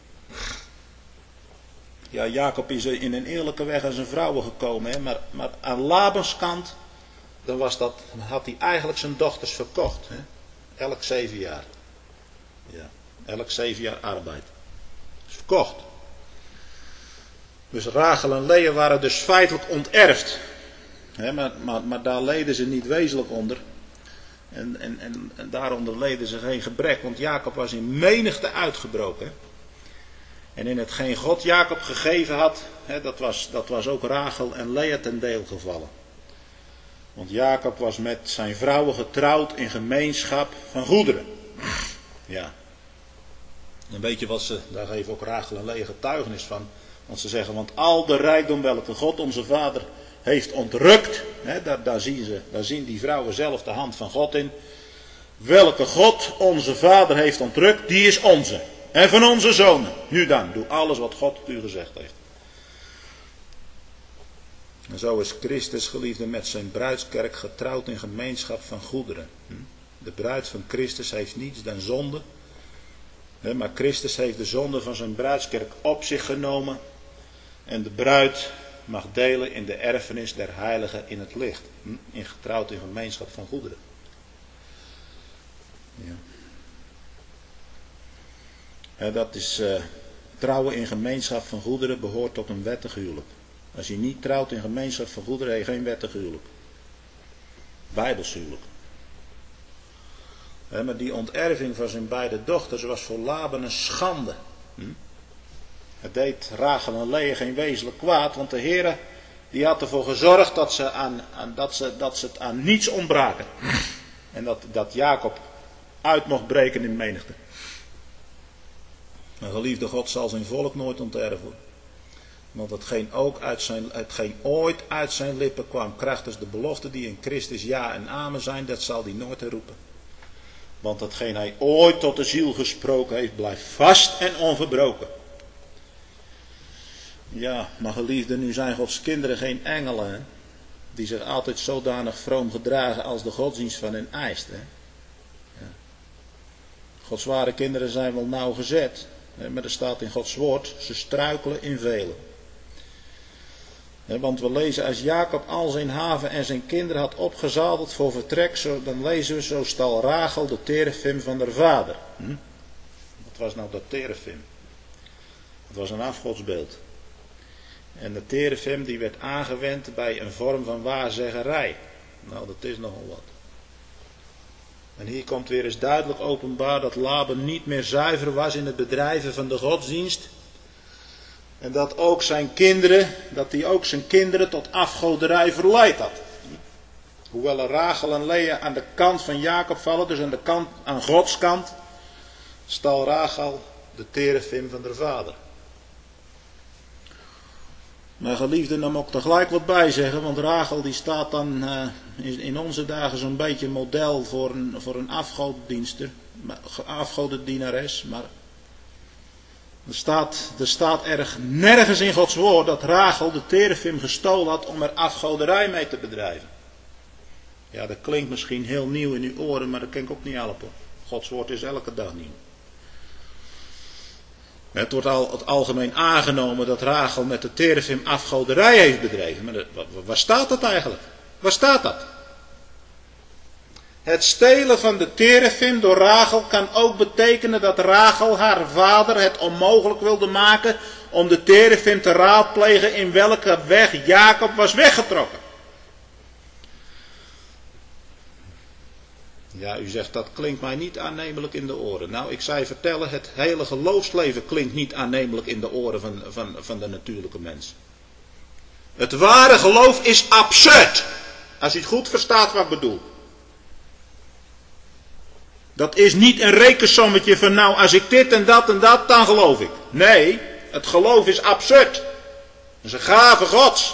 Ja, Jacob is in een eerlijke weg aan zijn vrouwen gekomen. He, maar, maar aan Labans kant, dan was dat, had hij eigenlijk zijn dochters verkocht. He. Elk zeven jaar. Ja, elk zeven jaar arbeid. Is verkocht. Dus Rachel en Lea waren dus feitelijk onterfd. He, maar, maar, maar daar leden ze niet wezenlijk onder. En, en, en, en daaronder leden ze geen gebrek. Want Jacob was in menigte uitgebroken. En in hetgeen God Jacob gegeven had, he, dat, was, dat was ook Rachel en Lea ten deel gevallen. Want Jacob was met zijn vrouwen getrouwd in gemeenschap van goederen. Ja. En weet je wat ze, daar geven ook Rachel en Lea getuigenis van. Want ze zeggen, want al de rijkdom welke God onze vader heeft ontrukt. Hè, daar, daar, zien ze, daar zien die vrouwen zelf de hand van God in. Welke God onze vader heeft ontrukt, die is onze. En van onze zonen. Nu dan, doe alles wat God u gezegd heeft. En zo is Christus, geliefde, met zijn bruidskerk getrouwd in gemeenschap van goederen. De bruid van Christus heeft niets dan zonde. Maar Christus heeft de zonde van zijn bruidskerk op zich genomen. En de bruid mag delen in de erfenis der heiligen in het licht. In getrouwd in gemeenschap van goederen. Ja. Ja, dat is uh, trouwen in gemeenschap van goederen behoort tot een wettig huwelijk. Als je niet trouwt in gemeenschap van goederen, heb je geen wettig huwelijk. Bijbels huwelijk. Ja, maar die onterving van zijn beide dochters was voor Laban een schande. Hm? Het deed Rachel en Lea geen wezenlijk kwaad, want de Heere die had ervoor gezorgd dat ze, aan, aan, dat ze, dat ze het aan niets ontbraken. En dat, dat Jacob uit mocht breken in menigte. Maar geliefde, God zal zijn volk nooit onterven. Want hetgeen, ook uit zijn, hetgeen ooit uit zijn lippen kwam, krachtens de belofte die in Christus ja en amen zijn, dat zal hij nooit herroepen. Want hetgeen hij ooit tot de ziel gesproken heeft, blijft vast en onverbroken. Ja, maar geliefde, nu zijn Gods kinderen geen engelen, hè, die zich altijd zodanig vroom gedragen als de godsdienst van hen eist. Hè. Ja. Gods ware kinderen zijn wel nauwgezet, hè, maar er staat in Gods woord, ze struikelen in velen. Hè, want we lezen, als Jacob al zijn haven en zijn kinderen had opgezadeld voor vertrek, zo, dan lezen we, zo stal Rachel de terefim van haar vader. Hm? Wat was nou dat terefim? Het was een afgodsbeeld. En de terefim die werd aangewend bij een vorm van waarzeggerij. Nou, dat is nogal wat. En hier komt weer eens duidelijk openbaar dat Laban niet meer zuiver was in het bedrijven van de godsdienst. En dat ook zijn kinderen, dat hij ook zijn kinderen tot afgoderij verleid had. Hoewel er Rachel en Lea aan de kant van Jacob vallen, dus aan de kant, aan Gods kant, stal Rachel de terefim van haar vader. Maar geliefden, dan moet ik er gelijk wat bij zeggen, want Rachel die staat dan uh, in, in onze dagen zo'n beetje model voor een, voor een afgodendienster, afgodendienares, maar er staat, er staat erg nergens in Gods woord dat Rachel de terefim gestolen had om er afgoderij mee te bedrijven. Ja, dat klinkt misschien heel nieuw in uw oren, maar dat kan ik ook niet helpen. Gods woord is elke dag nieuw. Het wordt al het algemeen aangenomen dat Rachel met de terefim afgoderij heeft bedreven. Maar de, waar staat dat eigenlijk? Waar staat dat? Het stelen van de terefim door Rachel kan ook betekenen dat Rachel haar vader het onmogelijk wilde maken om de terefim te raadplegen in welke weg Jacob was weggetrokken. Ja, u zegt dat klinkt mij niet aannemelijk in de oren. Nou, ik zou je vertellen, het hele geloofsleven klinkt niet aannemelijk in de oren van, van, van de natuurlijke mens. Het ware geloof is absurd. Als u het goed verstaat wat ik bedoel. Dat is niet een rekensommetje van nou, als ik dit en dat en dat, dan geloof ik. Nee, het geloof is absurd. Dat is een gave Gods.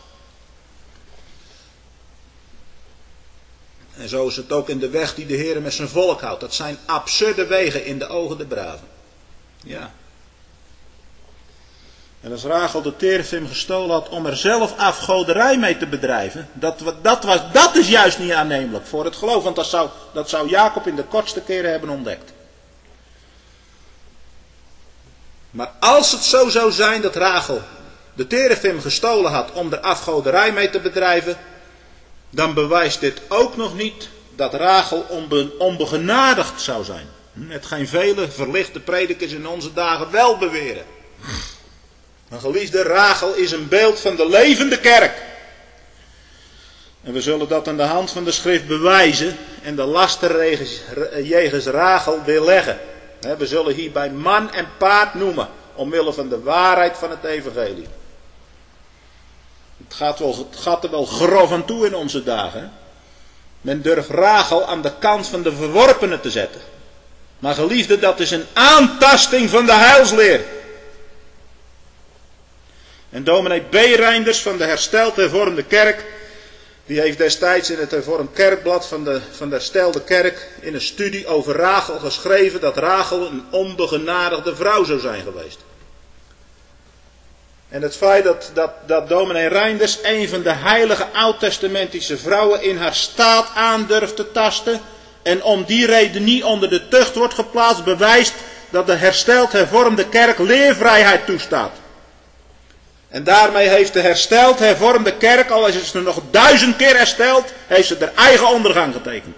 En zo is het ook in de weg die de Heer met zijn volk houdt. Dat zijn absurde wegen in de ogen der braven. Ja. En als Rachel de terefim gestolen had om er zelf afgoderij mee te bedrijven, dat, dat, was, dat is juist niet aannemelijk voor het geloof, want dat zou, dat zou Jacob in de kortste keren hebben ontdekt. Maar als het zo zou zijn dat Rachel de terefim gestolen had om er afgoderij mee te bedrijven, dan bewijst dit ook nog niet dat Rachel onbe, onbegenadigd zou zijn. Hetgeen vele verlichte predikers in onze dagen wel beweren. Een geliefde, Rachel is een beeld van de levende kerk. En we zullen dat aan de hand van de schrift bewijzen en de laster jegens Rachel weerleggen. We zullen hierbij man en paard noemen, omwille van de waarheid van het evangelie. Het gaat, wel, het gaat er wel grof aan toe in onze dagen. Men durft Rachel aan de kant van de verworpenen te zetten. Maar geliefde, dat is een aantasting van de heilsleer. En dominee B. Reinders van de hersteld hervormde kerk, die heeft destijds in het hervormd kerkblad van de, van de herstelde kerk in een studie over Rachel geschreven dat Rachel een onbegenadigde vrouw zou zijn geweest. En het feit dat, dat, dat dominee Reinders een van de heilige oud-testamentische vrouwen in haar staat aandurft te tasten en om die reden niet onder de tucht wordt geplaatst, bewijst dat de hersteld hervormde kerk leervrijheid toestaat. En daarmee heeft de hersteld hervormde kerk, al is ze nog duizend keer hersteld, heeft ze haar eigen ondergang getekend.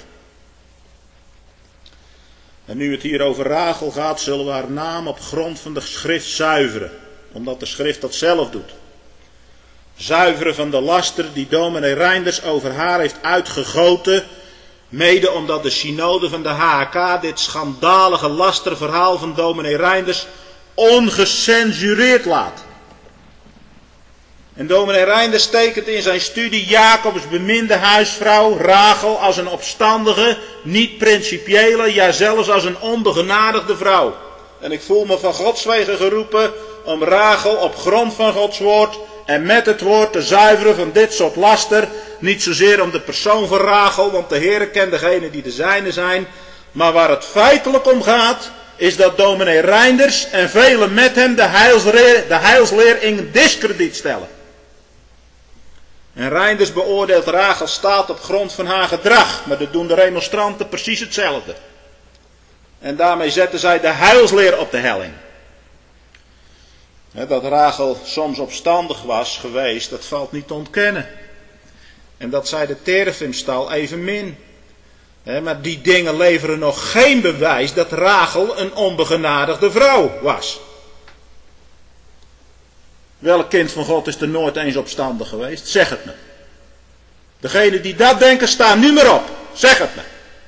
En nu het hier over Rachel gaat, zullen we haar naam op grond van de schrift zuiveren. Omdat de schrift dat zelf doet. Zuiveren van de laster die dominee Reinders over haar heeft uitgegoten. Mede omdat de synode van de H H K dit schandalige lasterverhaal van dominee Reinders ongecensureerd laat. En dominee Reinders tekent in zijn studie Jacobs beminde huisvrouw Rachel als een opstandige, niet principiële, ja zelfs als een onbegenadigde vrouw. En ik voel me van Gods wegen geroepen om Rachel op grond van Gods woord en met het woord te zuiveren van dit soort laster. Niet zozeer om de persoon van Rachel, want de Heere kent degenen die de zijne zijn. Maar waar het feitelijk om gaat, is dat dominee Reinders en velen met hem de heilsleer, de heilsleer in diskrediet stellen. En Reinders beoordeelt Rachel staat op grond van haar gedrag, maar dat doen de remonstranten precies hetzelfde. En daarmee zetten zij de heilsleer op de helling. Dat Rachel soms opstandig was geweest, dat valt niet te ontkennen. En dat zij de terefimstal evenmin. Maar die dingen leveren nog geen bewijs dat Rachel een onbegenadigde vrouw was. Welk kind van God is er nooit eens opstandig geweest? Zeg het me. Degenen die dat denken, staan nu maar op. Zeg het me.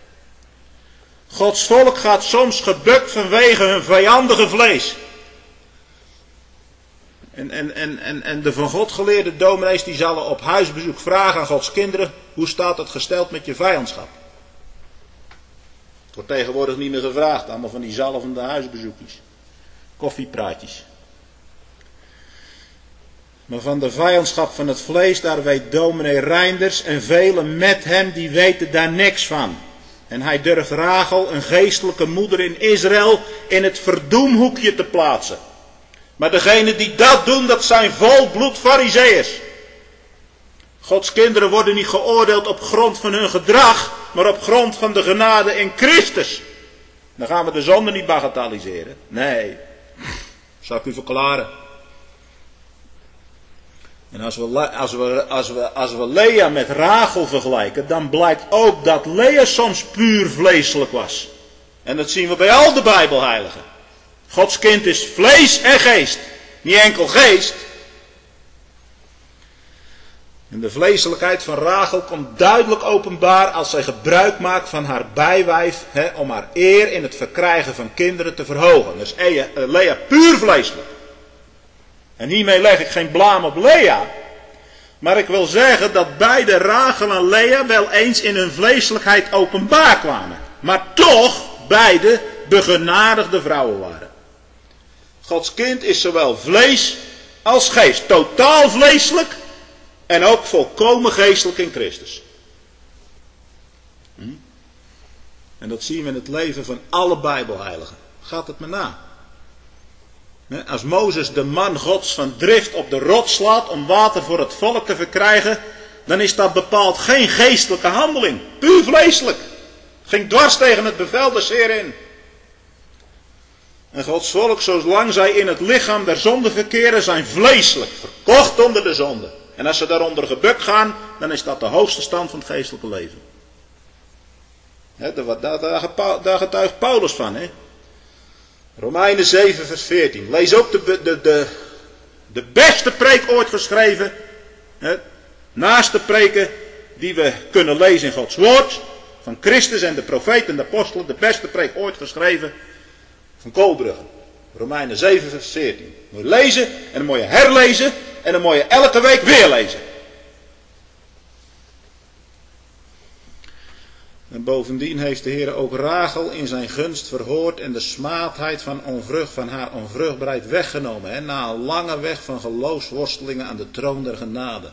Gods volk gaat soms gebukt vanwege hun vijandige vlees. En, en, en, en, en de van God geleerde dominees die zullen op huisbezoek vragen aan Gods kinderen: hoe staat het gesteld met je vijandschap? Het wordt tegenwoordig niet meer gevraagd, allemaal van die zalvende huisbezoekjes. Koffiepraatjes. Maar van de vijandschap van het vlees, daar weet dominee Reinders en velen met hem, die weten daar niks van. En hij durft Rachel, een geestelijke moeder in Israël, in het verdoemhoekje te plaatsen. Maar degenen die dat doen, dat zijn volbloed farizeeërs. Gods kinderen worden niet geoordeeld op grond van hun gedrag, maar op grond van de genade in Christus. Dan gaan we de zonde niet bagatelliseren. Nee, zal ik u verklaren. En als we, als, we, als, we, als we Lea met Rachel vergelijken, dan blijkt ook dat Lea soms puur vleeselijk was. En dat zien we bij al de Bijbelheiligen. Gods kind is vlees en geest. niet enkel geest. En de vleeselijkheid van Rachel komt duidelijk openbaar als zij gebruik maakt van haar bijwijf, hè, om haar eer in het verkrijgen van kinderen te verhogen. Dus Lea puur vleeselijk. En hiermee leg ik geen blaam op Lea. Maar ik wil zeggen dat beide Rachel en Lea wel eens in hun vleeselijkheid openbaar kwamen. Maar toch beide begenadigde vrouwen waren. Gods kind is zowel vlees als geest. Totaal vleeselijk en ook volkomen geestelijk in Christus. Hm? En dat zien we in het leven van alle Bijbelheiligen. Gaat het me na. Als Mozes de man Gods van drift op de rots slaat om water voor het volk te verkrijgen, dan is dat bepaald geen geestelijke handeling. Puur vleeselijk. Ging dwars tegen het bevel des Heeren in. En Gods volk, zolang zij in het lichaam der zonde verkeren, zijn vleeselijk, verkocht onder de zonde. En als ze daaronder gebukt gaan, dan is dat de hoogste stand van het geestelijke leven. He, daar, daar, daar getuigt Paulus van. He. Romeinen zeven vers veertien. Lees ook de, de, de, de beste preek ooit geschreven. He, naast de preken die we kunnen lezen in Gods woord. Van Christus en de profeten en de apostelen. De beste preek ooit geschreven. Van Koolbrugge. Romeinen zeven vers veertien. Moet je lezen en dan moet je herlezen. En dan moet je elke week weer lezen. En bovendien heeft de Heer ook Rachel in zijn gunst verhoord en de smaadheid van, onvrucht, van haar onvruchtbaarheid weggenomen. Hè, na een lange weg van geloofsworstelingen aan de troon der genade.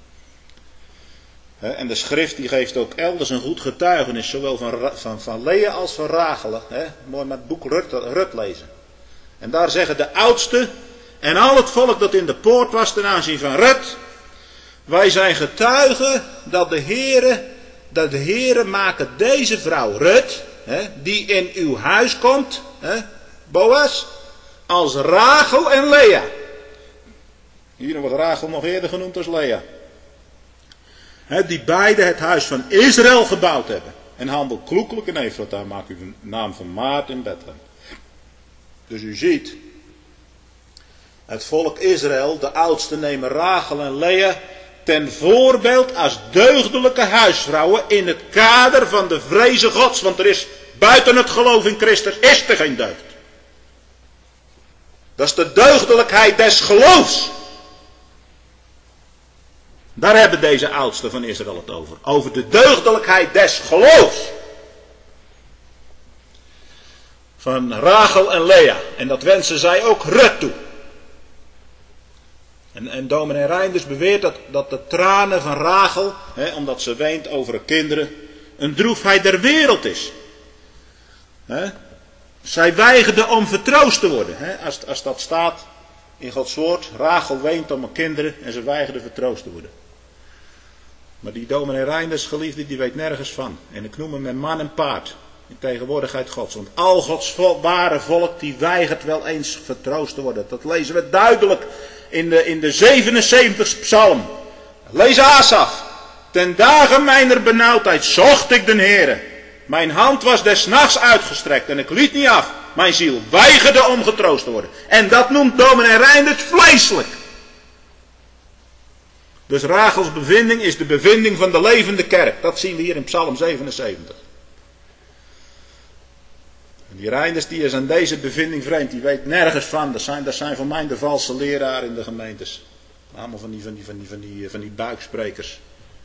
Hè, en de schrift die geeft ook elders een goed getuigenis, zowel van, van, van Lea als van Rachel. Hè. Mooi met het boek Rut, Rut lezen. En daar zeggen de oudsten en al het volk dat in de poort was ten aanzien van Rut. Wij zijn getuigen dat de Heere, dat de Heere maken deze vrouw Rut, hè, die in uw huis komt, hè, Boaz, als Rachel en Lea. Hier wordt Rachel nog eerder genoemd als Lea. Hè, die beide het huis van Israël gebouwd hebben. En handel kloekelijk in Efrata, maak u de naam van Maat in Bethlehem. Dus u ziet, het volk Israël, de oudsten nemen Rachel en Lea ten voorbeeld als deugdelijke huisvrouwen in het kader van de vreze Gods. Want er is buiten het geloof in Christus is er geen deugd. Dat is de deugdelijkheid des geloofs. Daar hebben deze oudsten van Israël het over. Over de deugdelijkheid des geloofs. Van Rachel en Lea. En dat wensen zij ook Rut toe. En, en dominee Reinders beweert dat, dat de tranen van Rachel, hè, omdat ze weent over haar kinderen, een droefheid der wereld is. Hè? Zij weigerde om vertroost te worden. Hè? Als, als dat staat in Gods woord, Rachel weent om haar kinderen en ze weigerde vertroost te worden. Maar die dominee Reinders, geliefde, die weet nergens van. En ik noem hem mijn man en paard. In tegenwoordigheid Gods. Want al Gods vol, ware volk, die weigert wel eens vertroost te worden. Dat lezen we duidelijk in de, in de zevenenzeventigste psalm. Lees Asaf. Ten dagen mijner benauwdheid zocht ik den Heere. Mijn hand was des nachts uitgestrekt en ik liet niet af. Mijn ziel weigerde om getroost te worden. En dat noemt dominee Reinders vleeselijk. Dus Rachels bevinding is de bevinding van de levende kerk. Dat zien we hier in psalm zevenenzeventig. En die Reinders die is aan deze bevinding vreemd. Die weet nergens van. Dat zijn, dat zijn voor mij de valse leraren in de gemeentes. Allemaal van die, van die, van die, van die, van die buiksprekers.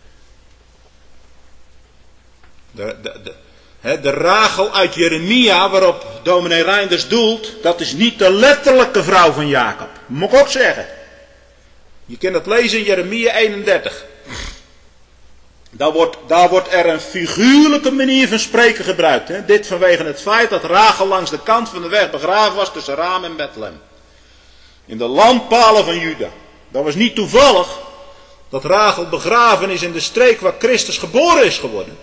De, de, de, he, de Rachel uit Jeremia waarop dominee Reinders doelt. Dat is niet de letterlijke vrouw van Jacob. Moet ik ook zeggen. Je kunt het lezen in Jeremia eenendertig. Daar wordt, daar wordt er een figuurlijke manier van spreken gebruikt. Hè? Dit vanwege het feit dat Rachel langs de kant van de weg begraven was tussen Ram en Bethlehem. In de landpalen van Juda. Dat was niet toevallig dat Rachel begraven is in de streek waar Christus geboren is geworden.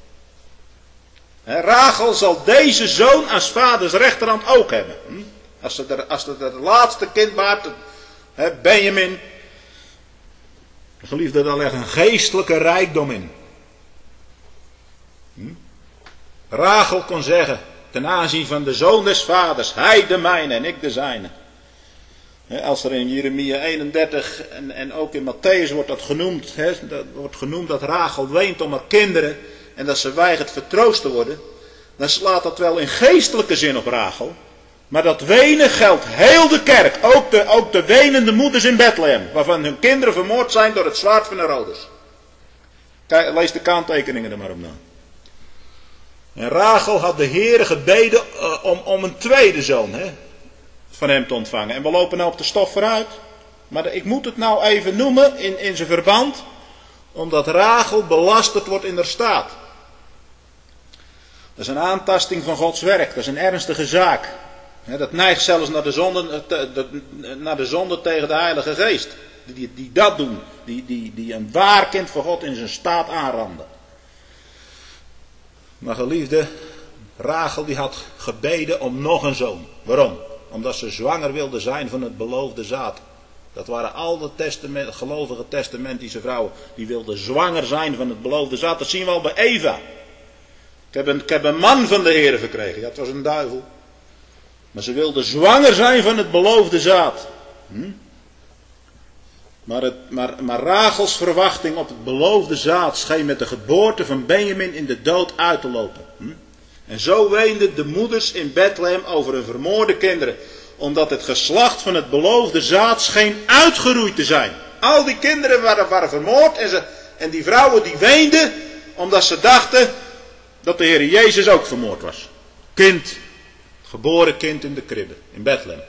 Hè, Rachel zal deze zoon als vaders rechterhand ook hebben. Hm? Als het er, als het er het laatste kind baart, hè, Benjamin. Geliefde, daar ligt een geestelijke rijkdom in. Hm? Rachel kon zeggen, ten aanzien van de zoon des vaders, hij de mijne en ik de zijne. Als er in Jeremia eenendertig en, en ook in Matthäus wordt dat genoemd, he, dat wordt genoemd dat Rachel weent om haar kinderen en dat ze weigert vertroost te worden, dan slaat dat wel in geestelijke zin op Rachel. Maar dat wenen geldt heel de kerk, ook de, ook de wenende moeders in Bethlehem, waarvan hun kinderen vermoord zijn door het zwaard van Herodes. Kijk, lees de kanttekeningen er maar op na. En Rachel had de Heere gebeden uh, om, om een tweede zoon, hè, van hem te ontvangen. En we lopen nou op de stof vooruit. Maar ik moet het nou even noemen in, in zijn verband. Omdat Rachel belasterd wordt in haar staat. Dat is een aantasting van Gods werk. Dat is een ernstige zaak. Dat neigt zelfs naar de zonde, naar de zonde tegen de Heilige Geest. Die, die dat doen. Die, die, die een waar kind van God in zijn staat aanranden. Maar geliefde, Rachel die had gebeden om nog een zoon. Waarom? Omdat ze zwanger wilde zijn van het beloofde zaad. Dat waren al de testament, gelovige testamentische vrouwen. Die wilden zwanger zijn van het beloofde zaad. Dat zien we al bij Eva. Ik heb een, ik heb een man van de Heere verkregen. Ja, het was een duivel. Maar ze wilde zwanger zijn van het beloofde zaad. Hm? Maar, het, maar, maar Rachels verwachting op het beloofde zaad scheen met de geboorte van Benjamin in de dood uit te lopen. Hm? En zo weenden de moeders in Bethlehem over hun vermoorde kinderen. Omdat het geslacht van het beloofde zaad scheen uitgeroeid te zijn. Al die kinderen waren, waren vermoord en, ze, en die vrouwen die weenden omdat ze dachten dat de Heer Jezus ook vermoord was. Kind, geboren kind in de kribbe, in Bethlehem.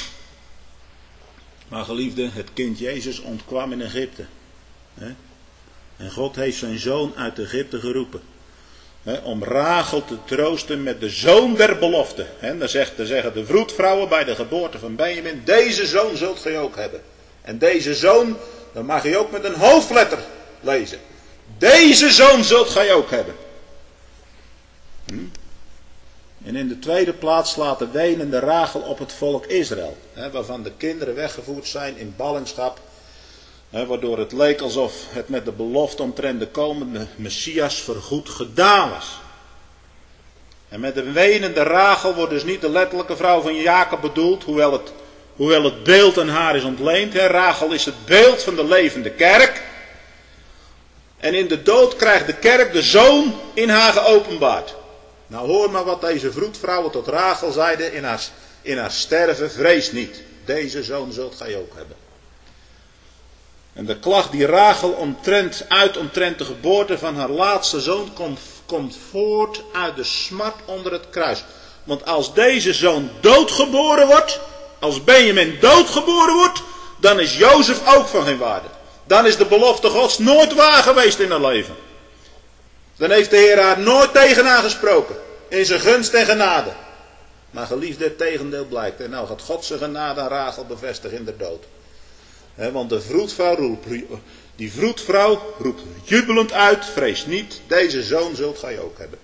Maar geliefde, het kind Jezus ontkwam in Egypte. En God heeft zijn zoon uit Egypte geroepen. Om Rachel te troosten met de zoon der belofte. Dan zeggen de vroedvrouwen bij de geboorte van Benjamin, deze zoon zult gij ook hebben. En deze zoon, dan mag je ook met een hoofdletter lezen. Deze zoon zult gij ook hebben. Hm? En in de tweede plaats slaat de wenende Rachel op het volk Israël. Hè, waarvan de kinderen weggevoerd zijn in ballingschap. Hè, waardoor het leek alsof het met de belofte omtrent de komende Messias vergoed gedaan was. En met de wenende Rachel wordt dus niet de letterlijke vrouw van Jacob bedoeld. Hoewel het, hoewel het beeld aan haar is ontleend. Hè. Rachel is het beeld van de levende kerk. En in de dood krijgt de kerk de zoon in haar geopenbaard. Nou hoor maar wat deze vroedvrouwen tot Rachel zeiden in haar, in haar sterven. Vrees niet, deze zoon zult gij ook hebben. En de klacht die Rachel omtrent, uit omtrent de geboorte van haar laatste zoon komt, komt voort uit de smart onder het kruis. Want als deze zoon doodgeboren wordt, als Benjamin doodgeboren wordt, dan is Jozef ook van geen waarde. Dan is de belofte Gods nooit waar geweest in haar leven. Dan heeft de Heer haar nooit tegen haar gesproken. In zijn gunst en genade. Maar geliefde, het tegendeel blijkt. En nou gaat God zijn genade aan Rachel bevestigen in de dood. He, want de vroedvrouw roept, die vroedvrouw roept jubelend uit. Vrees niet, deze zoon zult gij ook hebben.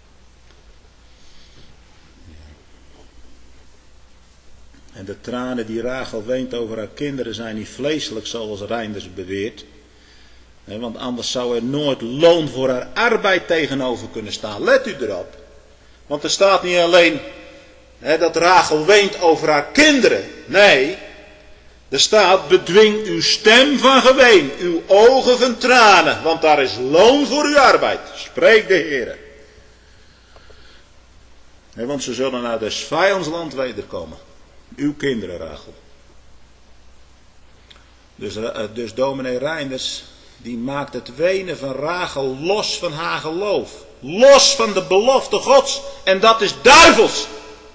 En de tranen die Rachel weent over haar kinderen zijn niet vleeselijk zoals Reinders beweert. He, want anders zou er nooit loon voor haar arbeid tegenover kunnen staan. Let u erop. Want er staat niet alleen he, dat Rachel weent over haar kinderen. Nee, er staat bedwing uw stem van geween, uw ogen van tranen. Want daar is loon voor uw arbeid. Spreekt de Heer. He, want ze zullen naar des vijands land wederkomen. Uw kinderen, Rachel. Dus, dus dominee Reinders, die maakt het wenen van Rachel los van haar geloof. Los van de belofte Gods. En dat is duivels.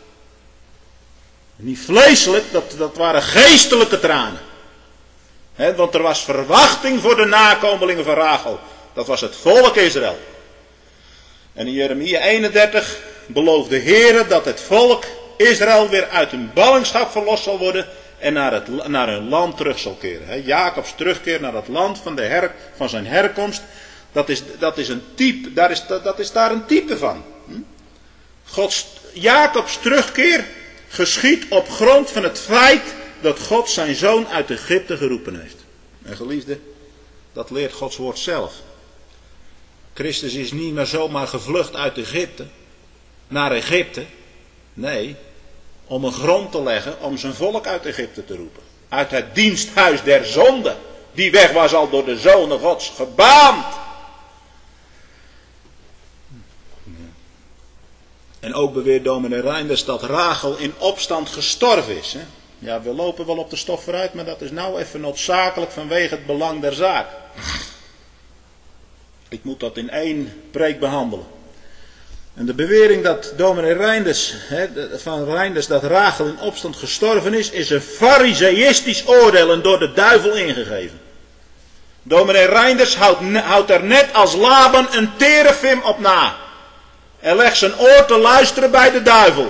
Niet vleeselijk, dat, dat waren geestelijke tranen. He, want er was verwachting voor de nakomelingen van Rachel. Dat was het volk Israël. En in Jeremia eenendertig belooft de Heer dat het volk Israël weer uit hun ballingschap verlost zal worden en naar, het, naar hun land terug zal keren. He, Jacobs terugkeer naar het land van, de her, van zijn herkomst, dat is, dat is een type, daar is, dat, dat is daar een type van. Hm? Gods, Jacobs terugkeer geschiet op grond van het feit dat God zijn zoon uit Egypte geroepen heeft. En geliefde, dat leert Gods woord zelf. Christus is niet meer zomaar gevlucht uit Egypte, naar Egypte. Nee, om een grond te leggen om zijn volk uit Egypte te roepen. Uit het diensthuis der zonde. Die weg was al door de zonen Gods gebaand. En ook beweert dominee Reinders dat Rachel in opstand gestorven is. Hè? Ja, we lopen wel op de stof vooruit, maar dat is nou even noodzakelijk vanwege het belang der zaak. Ik moet dat in één preek behandelen. En de bewering dat dominee Reinders, hè, van Reinders, dat Rachel in opstand gestorven is, is een fariseïstisch oordeel en door de duivel ingegeven. Dominee Reinders houdt, houdt er net als Laban een terefim op na. En legt zijn oor te luisteren bij de duivel.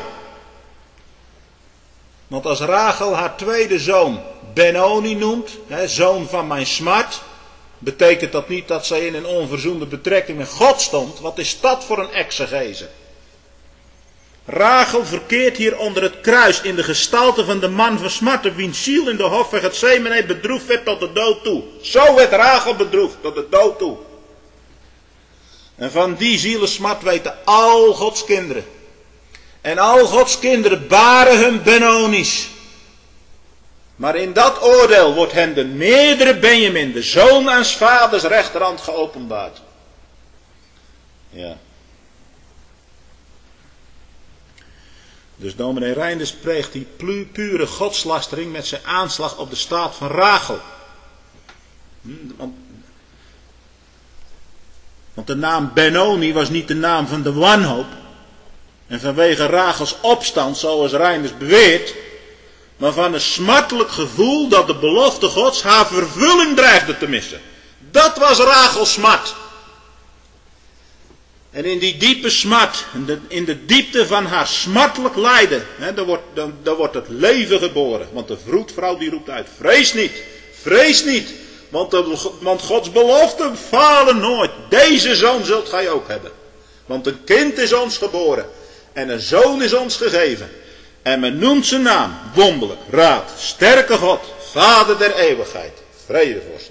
Want als Rachel haar tweede zoon Benoni noemt, hè, zoon van mijn smart, betekent dat niet dat zij in een onverzoende betrekking met God stond. Wat is dat voor een exegese? Rachel verkeert hier onder het kruis in de gestalte van de man van smarten, wiens ziel in de hof van Getsemane bedroefd werd tot de dood toe. Zo werd Rachel bedroefd tot de dood toe. En van die zielensmart weten al Gods kinderen. En al Gods kinderen baren hun Benoni's. Maar in dat oordeel wordt hen de meerdere Benjamin, de zoon aan 's vaders rechterhand, geopenbaard. Ja. Dus dominee Reinders pleegt die pure godslastering met zijn aanslag op de staat van Rachel. Want, want de naam Benoni was niet de naam van de wanhoop. En vanwege Rachels opstand, zoals Reinders beweert, maar van een smartelijk gevoel dat de belofte Gods haar vervulling dreigde te missen. Dat was Rachels smart. En in die diepe smart, in de, in de diepte van haar smartelijk lijden, hè, daar, wordt, daar, daar wordt het leven geboren. Want de vroedvrouw die roept uit, vrees niet, vrees niet, want, de, want Gods beloften falen nooit. Deze zoon zult gij ook hebben. Want een kind is ons geboren en een zoon is ons gegeven. En men noemt zijn naam, wonderlijk, raad, sterke God, vader der eeuwigheid, vredevorst.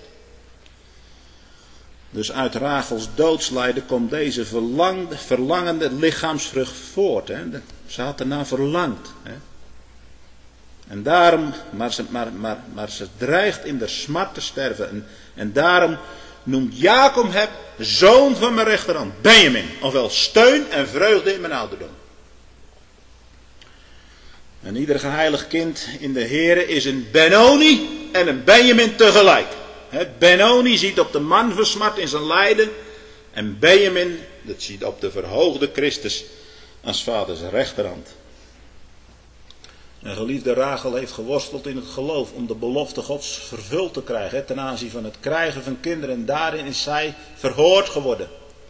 Dus uit Rachels doodslijden komt deze verlang, verlangende lichaamsvrucht voort. Hè. Ze had ernaar verlangd. Hè. En daarom, maar ze, maar, maar, maar ze dreigt in de smart te sterven. En, en daarom noemt Jacob hem zoon van mijn rechterhand, Benjamin. Ofwel steun en vreugde in mijn ouderdom. En ieder geheiligd kind in de Here is een Benoni en een Benjamin tegelijk. Benoni ziet op de man van smart in zijn lijden. En Benjamin, dat ziet op de verhoogde Christus als vaders rechterhand. En geliefde Rachel heeft geworsteld in het geloof om de belofte Gods vervuld te krijgen. Ten aanzien van het krijgen van kinderen. En daarin is zij verhoord geworden.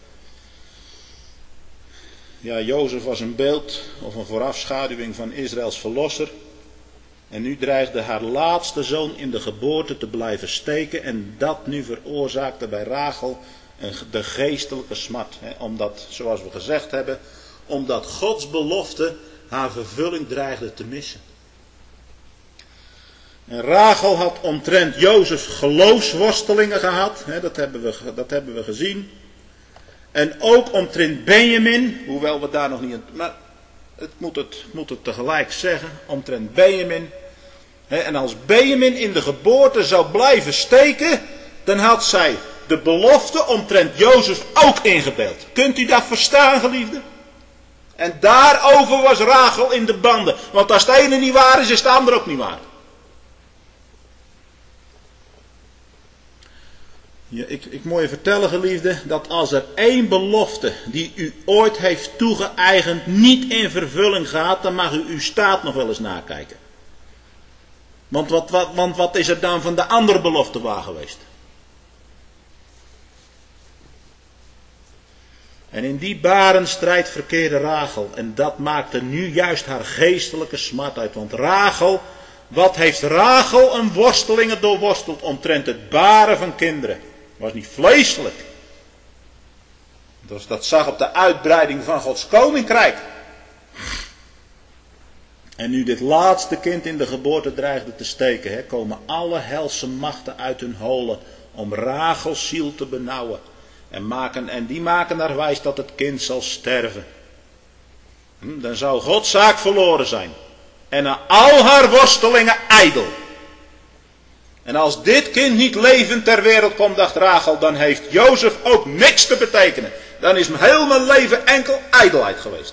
Ja, Jozef was een beeld of een voorafschaduwing van Israëls verlosser. En nu dreigde haar laatste zoon in de geboorte te blijven steken. En dat nu veroorzaakte bij Rachel de geestelijke smart. Hè, omdat, zoals we gezegd hebben, omdat Gods belofte haar vervulling dreigde te missen. En Rachel had omtrent Jozef geloofsworstelingen gehad. Hè, dat, hebben we, dat hebben we gezien. En ook omtrent Benjamin, hoewel we daar nog niet... Maar het moet het, moet het tegelijk zeggen, omtrent Benjamin. He, en als Benjamin in de geboorte zou blijven steken, dan had zij de belofte omtrent Jozef ook ingebeeld. Kunt u dat verstaan, geliefde? En daarover was Rachel in de banden. Want als het ene niet waar is, is het andere ook niet waar. Ja, ik, ik moet je vertellen, geliefde, dat als er één belofte die u ooit heeft toegeëigend niet in vervulling gaat, dan mag u uw staat nog wel eens nakijken. Want wat, wat, want wat is er dan van de andere belofte waar geweest? En in die barenstrijd verkeerde Rachel. En dat maakte nu juist haar geestelijke smart uit. Want Rachel, wat heeft Rachel een worstelingen doorworsteld omtrent het baren van kinderen? Was niet vleeselijk. Dus dat zag op de uitbreiding van Gods koninkrijk. En nu dit laatste kind in de geboorte dreigde te steken, hè, komen alle helse machten uit hun holen om Rachels ziel te benauwen. En, maken, en die maken naar wijs dat het kind zal sterven. Hm, dan zou Gods zaak verloren zijn. En na al haar worstelingen ijdel. En als dit kind niet levend ter wereld komt, dacht Rachel, dan heeft Jozef ook niks te betekenen. Dan is heel mijn leven enkel ijdelheid geweest.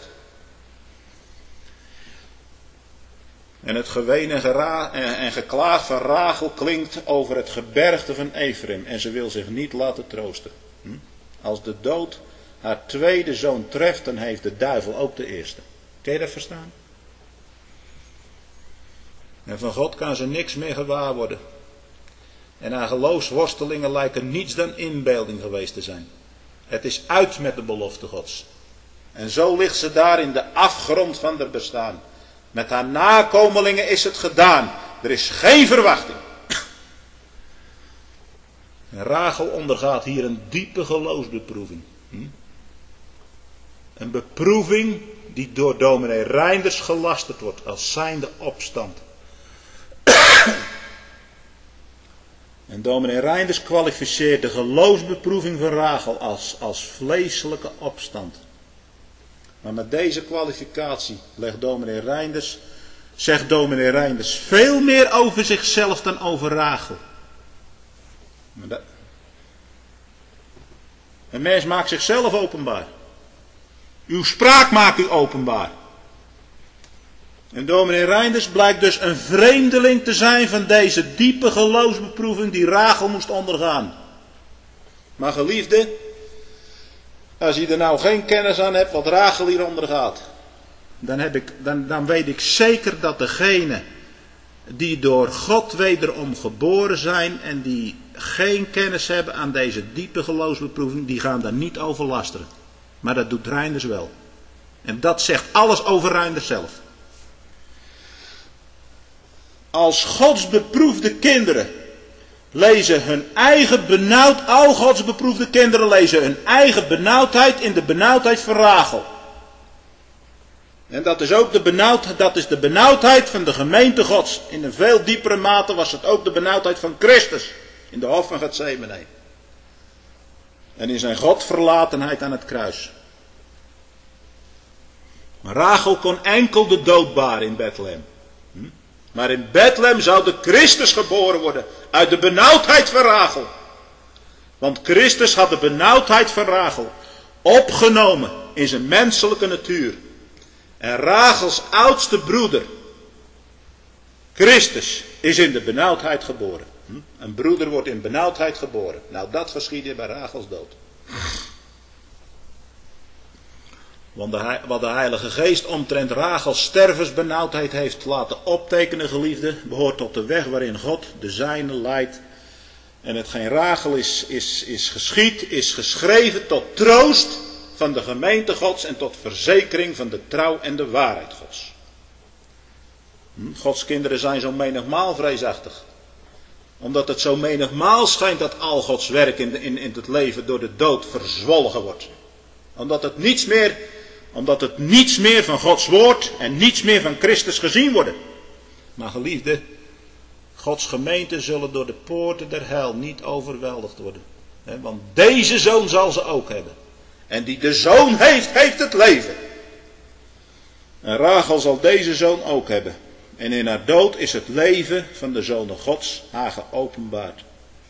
En het geween en, gera- en, en geklaag van Rachel klinkt over het gebergte van Ephraim. En ze wil zich niet laten troosten. Hm? Als de dood haar tweede zoon treft, dan heeft de duivel ook de eerste. Kun je dat verstaan? En van God kan ze niks meer gewaar worden. En haar geloofsworstelingen lijken niets dan inbeelding geweest te zijn. Het is uit met de belofte Gods. En zo ligt ze daar in de afgrond van haar bestaan. Met haar nakomelingen is het gedaan. Er is geen verwachting. En Rachel ondergaat hier een diepe geloofsbeproeving. Hm? Een beproeving die door dominee Reinders gelasterd wordt als zijnde opstand. En dominee Reinders kwalificeert de geloofsbeproeving van Rachel als, als vleeselijke opstand. Maar met deze kwalificatie legt dominee Reinders, zegt dominee Reinders veel meer over zichzelf dan over Rachel. Maar dat, een mens maakt zichzelf openbaar. Uw spraak maakt u openbaar. En dominee Reinders blijkt dus een vreemdeling te zijn van deze diepe geloofsbeproeving die Rachel moest ondergaan. Maar geliefde, als je er nou geen kennis aan hebt wat Rachel hier ondergaat, dan, heb ik, dan, dan weet ik zeker dat degenen die door God wederom geboren zijn en die geen kennis hebben aan deze diepe geloofsbeproeving, die gaan daar niet over lasteren. Maar dat doet Reinders wel. En dat zegt alles over Reinders zelf. Als Gods beproefde kinderen lezen hun eigen benauwd, al Gods beproefde kinderen lezen hun eigen benauwdheid in de benauwdheid van Rachel. En dat is ook de benauwdheid, dat is de benauwdheid van de gemeente Gods. In een veel diepere mate was het ook de benauwdheid van Christus in de hof van Getsemane. En in zijn Godverlatenheid aan het kruis. Maar Rachel kon enkel de dood baren in Bethlehem. Hm? Maar in Bethlehem zou de Christus geboren worden uit de benauwdheid van Rachel. Want Christus had de benauwdheid van Rachel opgenomen in zijn menselijke natuur. En Rachels oudste broeder, Christus, is in de benauwdheid geboren. Hm? Een broeder wordt in benauwdheid geboren. Nou, dat geschiedde bij Rachels dood. Want de, wat de Heilige Geest omtrent Rachels stervensbenauwdheid heeft laten optekenen, geliefde, behoort tot de weg waarin God de zijne leidt. En hetgeen Rachel is, is, is geschied, is geschreven tot troost van de gemeente Gods en tot verzekering van de trouw en de waarheid Gods. Gods kinderen zijn zo menigmaal vreesachtig. Omdat het zo menigmaal schijnt dat al Gods werk in, de, in, in het leven door de dood verzwolgen wordt. Omdat het niets meer, omdat het niets meer van Gods woord en niets meer van Christus gezien worden. Maar geliefde, Gods gemeenten zullen door de poorten der hel niet overweldigd worden. Want deze zoon zal ze ook hebben. En die de zoon heeft, heeft het leven. En Rachel zal deze zoon ook hebben. En in haar dood is het leven van de zonen Gods haar geopenbaard.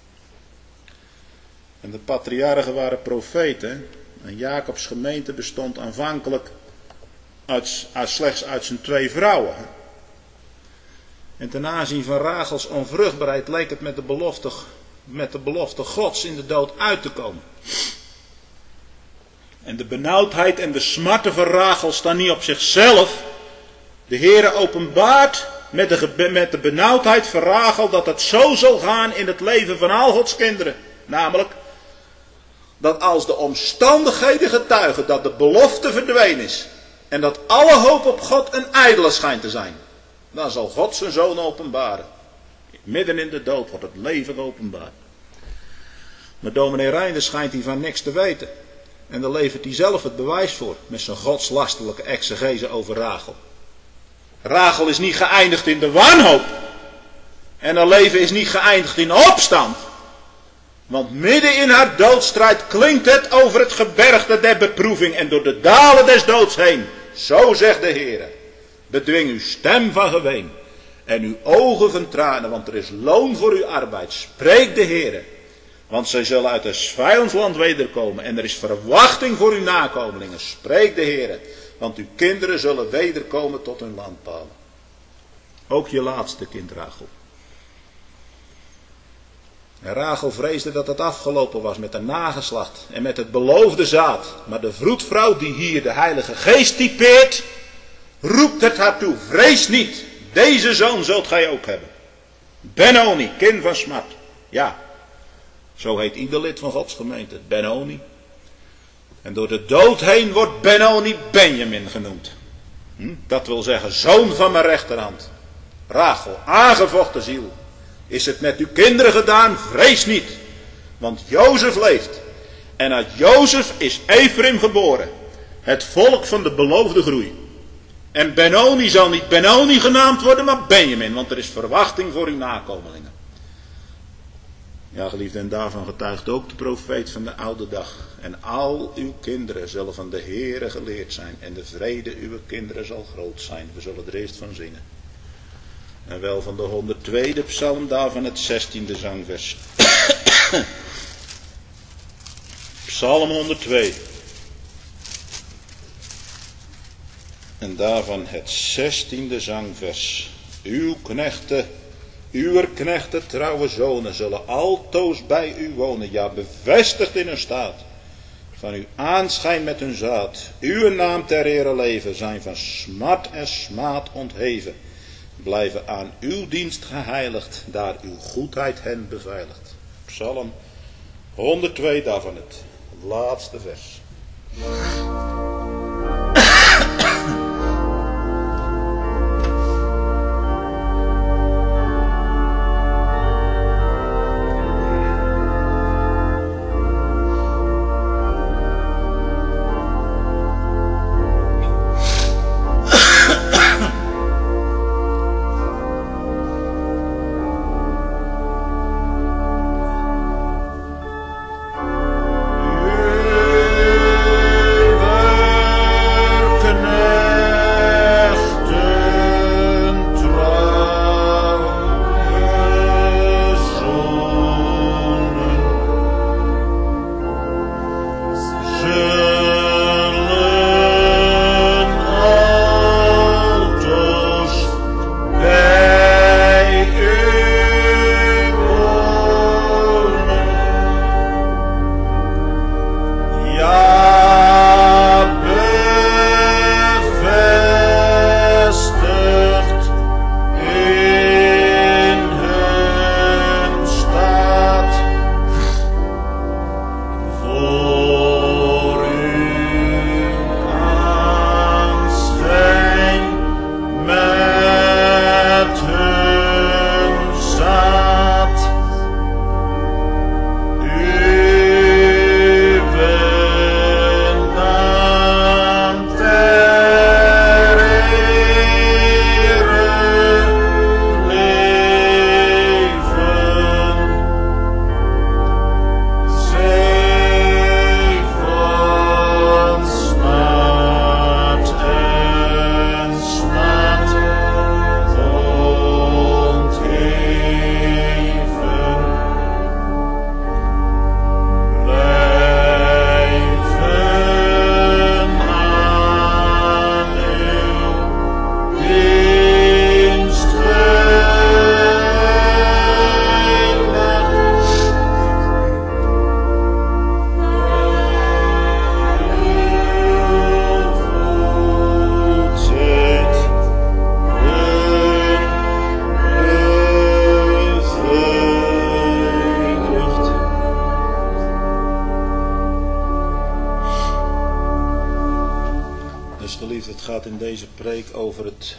En de patriarchen waren profeten. En Jacobs gemeente bestond aanvankelijk uit, uit, slechts uit zijn twee vrouwen. En ten aanzien van Rachels onvruchtbaarheid leek het met de belofte, met de belofte Gods in de dood uit te komen. En de benauwdheid en de smarten van Rachel staan niet op zichzelf. De Heere openbaart met de, met de benauwdheid van Rachel dat het zo zal gaan in het leven van al Gods kinderen. Namelijk, dat als de omstandigheden getuigen dat de belofte verdwenen is. En dat alle hoop op God een ijdele schijnt te zijn. Dan zal God zijn zoon openbaren. Midden in de dood wordt het leven openbaar. Maar dominee Reinders schijnt hiervan niks te weten. En daar levert hij zelf het bewijs voor. Met zijn godslastelijke exegese over Rachel. Rachel is niet geëindigd in de wanhoop. En haar leven is niet geëindigd in opstand. Want midden in haar doodstrijd klinkt het over het gebergte der beproeving en door de dalen des doods heen. Zo zegt de Heer. Bedwing uw stem van geween. en uw ogen van tranen, want er is loon voor uw arbeid, spreekt de Heere. Want zij zullen uit het vijandsland wederkomen en er is verwachting voor uw nakomelingen, spreekt de Heere. Want uw kinderen zullen wederkomen tot hun landpalen. Ook je laatste kind Rachel. En Rachel vreesde dat het afgelopen was met de nageslacht en met het beloofde zaad. Maar de vroedvrouw die hier de Heilige Geest typeert, roept het haar toe. Vrees niet, deze zoon zult gij ook hebben. Benoni, kind van Smart. Ja, zo heet ieder lid van Gods gemeente, Benoni. En door de dood heen wordt Benoni Benjamin genoemd. Hm? Dat wil zeggen, zoon van mijn rechterhand. Rachel, aangevochten ziel. Is het met uw kinderen gedaan? Vrees niet. Want Jozef leeft. En uit Jozef is Ephraim geboren. Het volk van de beloofde groei. En Benoni zal niet Benoni genaamd worden, maar Benjamin. Want er is verwachting voor uw nakomelingen. Ja, geliefde, en daarvan getuigt ook de profeet van de oude dag. En al uw kinderen zullen van de Heere geleerd zijn. En de vrede uw kinderen zal groot zijn. We zullen er eerst van zingen. En wel van de honderdtweede psalm, daarvan het zestiende zangvers. Psalm honderdtwee. En daarvan het zestiende zangvers. Uw knechten, uw knechten trouwe zonen zullen altoos bij u wonen. Ja, bevestigd in hun staat. Van uw aanschijn met hun zaad. Uw naam ter ere leven zijn van smart en smaad ontheven. Blijven aan uw dienst geheiligd, daar uw goedheid hen beveiligt. Psalm honderdtwee, daarvan het laatste vers. Over, het,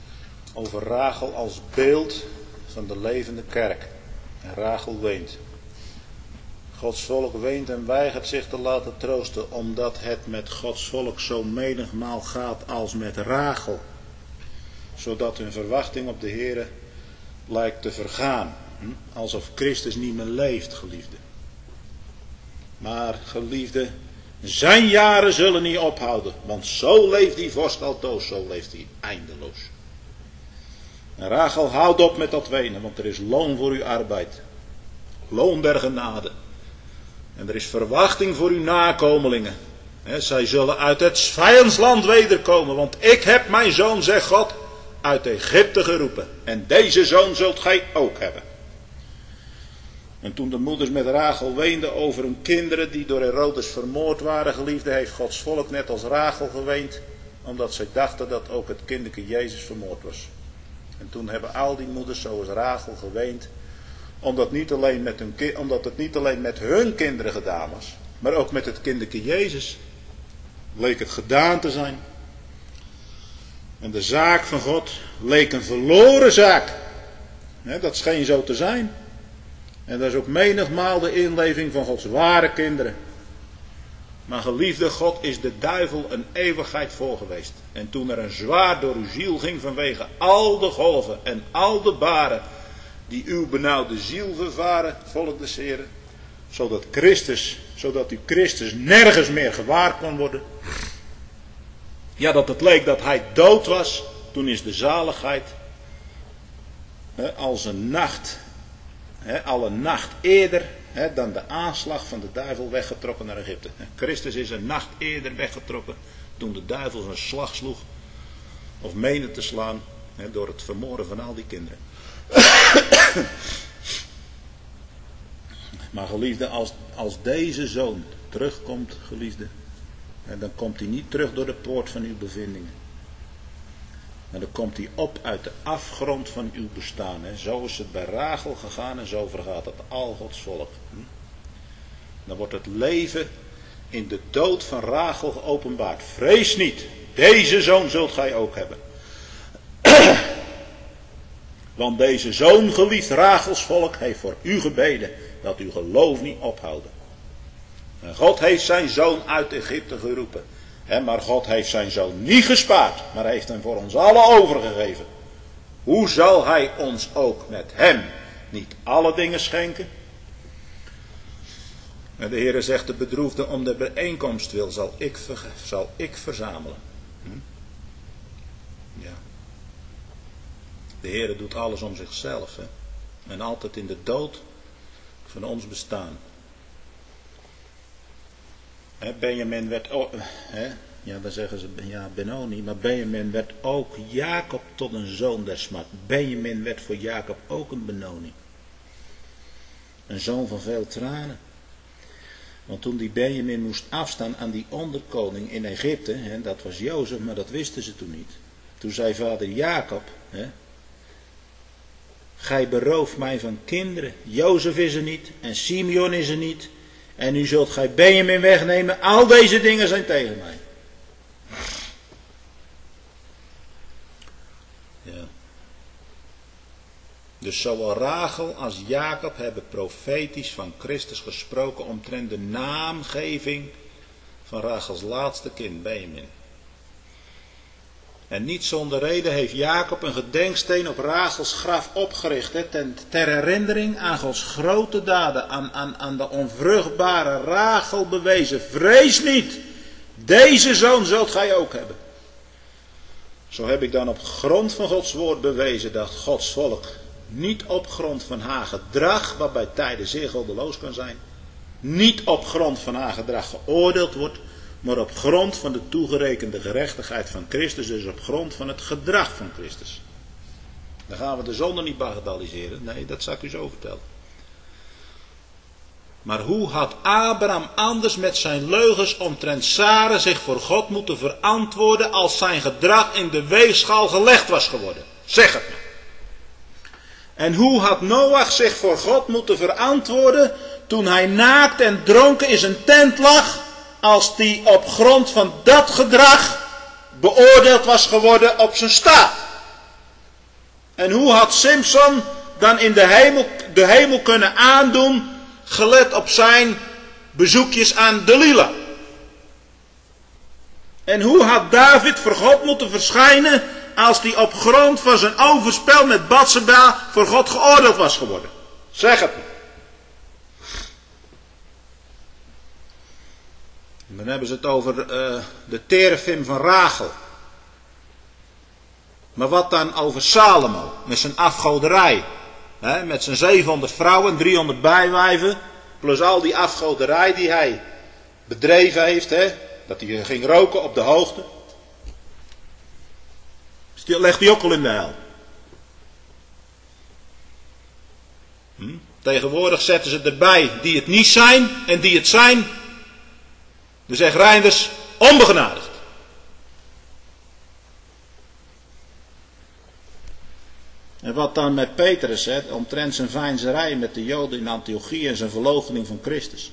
over Rachel als beeld van de levende kerk. En Rachel weent. Gods volk weent en weigert zich te laten troosten, omdat het met Gods volk zo menigmaal gaat als met Rachel. Zodat hun verwachting op de Heere lijkt te vergaan. Hm? Alsof Christus niet meer leeft, geliefde. Maar, geliefde, zijn jaren zullen niet ophouden, want zo leeft die vorst altoos, zo leeft hij eindeloos. En Rachel, houd op met dat wenen, want er is loon voor uw arbeid. Loon der genade. En er is verwachting voor uw nakomelingen. He, zij zullen uit het vijandsland wederkomen, want ik heb mijn zoon, zegt God, uit Egypte geroepen. En deze zoon zult gij ook hebben. En toen de moeders met Rachel weenden over hun kinderen die door Herodes vermoord waren, geliefde, heeft Gods volk net als Rachel geweend, omdat zij dachten dat ook het kinderke Jezus vermoord was. En toen hebben al die moeders zoals Rachel geweend, omdat, niet alleen met hun, omdat het niet alleen met hun kinderen gedaan was, maar ook met het kinderke Jezus leek het gedaan te zijn. En de zaak van God leek een verloren zaak. He, dat scheen zo te zijn. En dat is ook menigmaal de inleving van Gods ware kinderen. Maar geliefde, God is de duivel een eeuwigheid voor geweest. En toen er een zwaard door uw ziel ging vanwege al de golven en al de baren die uw benauwde ziel vervaren, volk des Heren, zodat Christus, zodat u Christus nergens meer gewaar kon worden. Ja, dat het leek dat hij dood was, toen is de zaligheid he, als een nacht, he, al een nacht eerder he, dan de aanslag van de duivel weggetrokken naar Egypte. Christus is een nacht eerder weggetrokken toen de duivel zijn slag sloeg, of meende te slaan, he, door het vermoorden van al die kinderen. Maar geliefde, als, als deze zoon terugkomt, geliefde, en dan komt hij niet terug door de poort van uw bevindingen. Maar dan komt hij op uit de afgrond van uw bestaan. Hè. Zo is het bij Rachel gegaan en zo vergaat het al Gods volk. Dan wordt het leven in de dood van Rachel geopenbaard. Vrees niet, deze zoon zult gij ook hebben. Want deze zoon, geliefd Rachels volk, heeft voor u gebeden dat uw geloof niet ophouden. En God heeft zijn zoon uit Egypte geroepen. He, maar God heeft zijn zoon niet gespaard, maar heeft hem voor ons allen overgegeven. Hoe zal hij ons ook met hem niet alle dingen schenken? En de Heere zegt, de bedroefde om de bijeenkomst wil, zal ik, ver, zal ik verzamelen. Hm? Ja. De Heere doet alles om zichzelf. Hè? En altijd in de dood van ons bestaan. He, Benjamin werd ook, he, ja dan zeggen ze, ja Benoni, maar Benjamin werd ook Jacob tot een zoon der smart. Benjamin werd voor Jacob ook een Benoni. Een zoon van veel tranen. Want toen die Benjamin moest afstaan aan die onderkoning in Egypte, he, dat was Jozef, maar dat wisten ze toen niet. Toen zei vader Jacob, he, gij berooft mij van kinderen. Jozef is er niet en Simeon is er niet. En nu zult gij Benjamin wegnemen. Al deze dingen zijn tegen mij. Ja. Dus zowel Rachel als Jacob hebben profetisch van Christus gesproken omtrent de naamgeving van Rachels laatste kind, Benjamin. En niet zonder reden heeft Jacob een gedenksteen op Rachels graf opgericht. Hè, ten, ter herinnering aan Gods grote daden. Aan, aan, aan de onvruchtbare Rachel bewezen. Vrees niet. Deze zoon zult gij ook hebben. Zo heb ik dan op grond van Gods woord bewezen dat Gods volk niet op grond van haar gedrag, wat bij tijden zeer goddeloos kan zijn, niet op grond van haar gedrag geoordeeld wordt, maar op grond van de toegerekende gerechtigheid van Christus, dus op grond van het gedrag van Christus. Dan gaan we de zonde niet bagatelliseren, nee, dat zal ik u zo vertellen. Maar hoe had Abraham anders met zijn leugens omtrent Sara zich voor God moeten verantwoorden als zijn gedrag in de weegschaal gelegd was geworden? Zeg het me. En hoe had Noach zich voor God moeten verantwoorden toen hij naakt en dronken in zijn tent lag, als die op grond van dat gedrag beoordeeld was geworden op zijn staat? En hoe had Simson dan in de hemel, de hemel kunnen aandoen, gelet op zijn bezoekjes aan Delila? En hoe had David voor God moeten verschijnen als die op grond van zijn overspel met Batseba voor God geoordeeld was geworden? Zeg het me. Dan hebben ze het over uh, de terefim van Rachel. Maar wat dan over Salomo, met zijn afgoderij. Hè, met zijn zevenhonderd vrouwen, driehonderd bijwijven, plus al die afgoderij die hij bedreven heeft. Hè, dat hij ging roken op de hoogte. Die legt hij ook al in de hel. Hm? Tegenwoordig zetten ze erbij die het niet zijn en die het zijn. Dus zegt Reinders, onbegenadigd. En wat dan met Petrus, hè, omtrent zijn veinzerij met de Joden in Antiochië en zijn verloochening van Christus.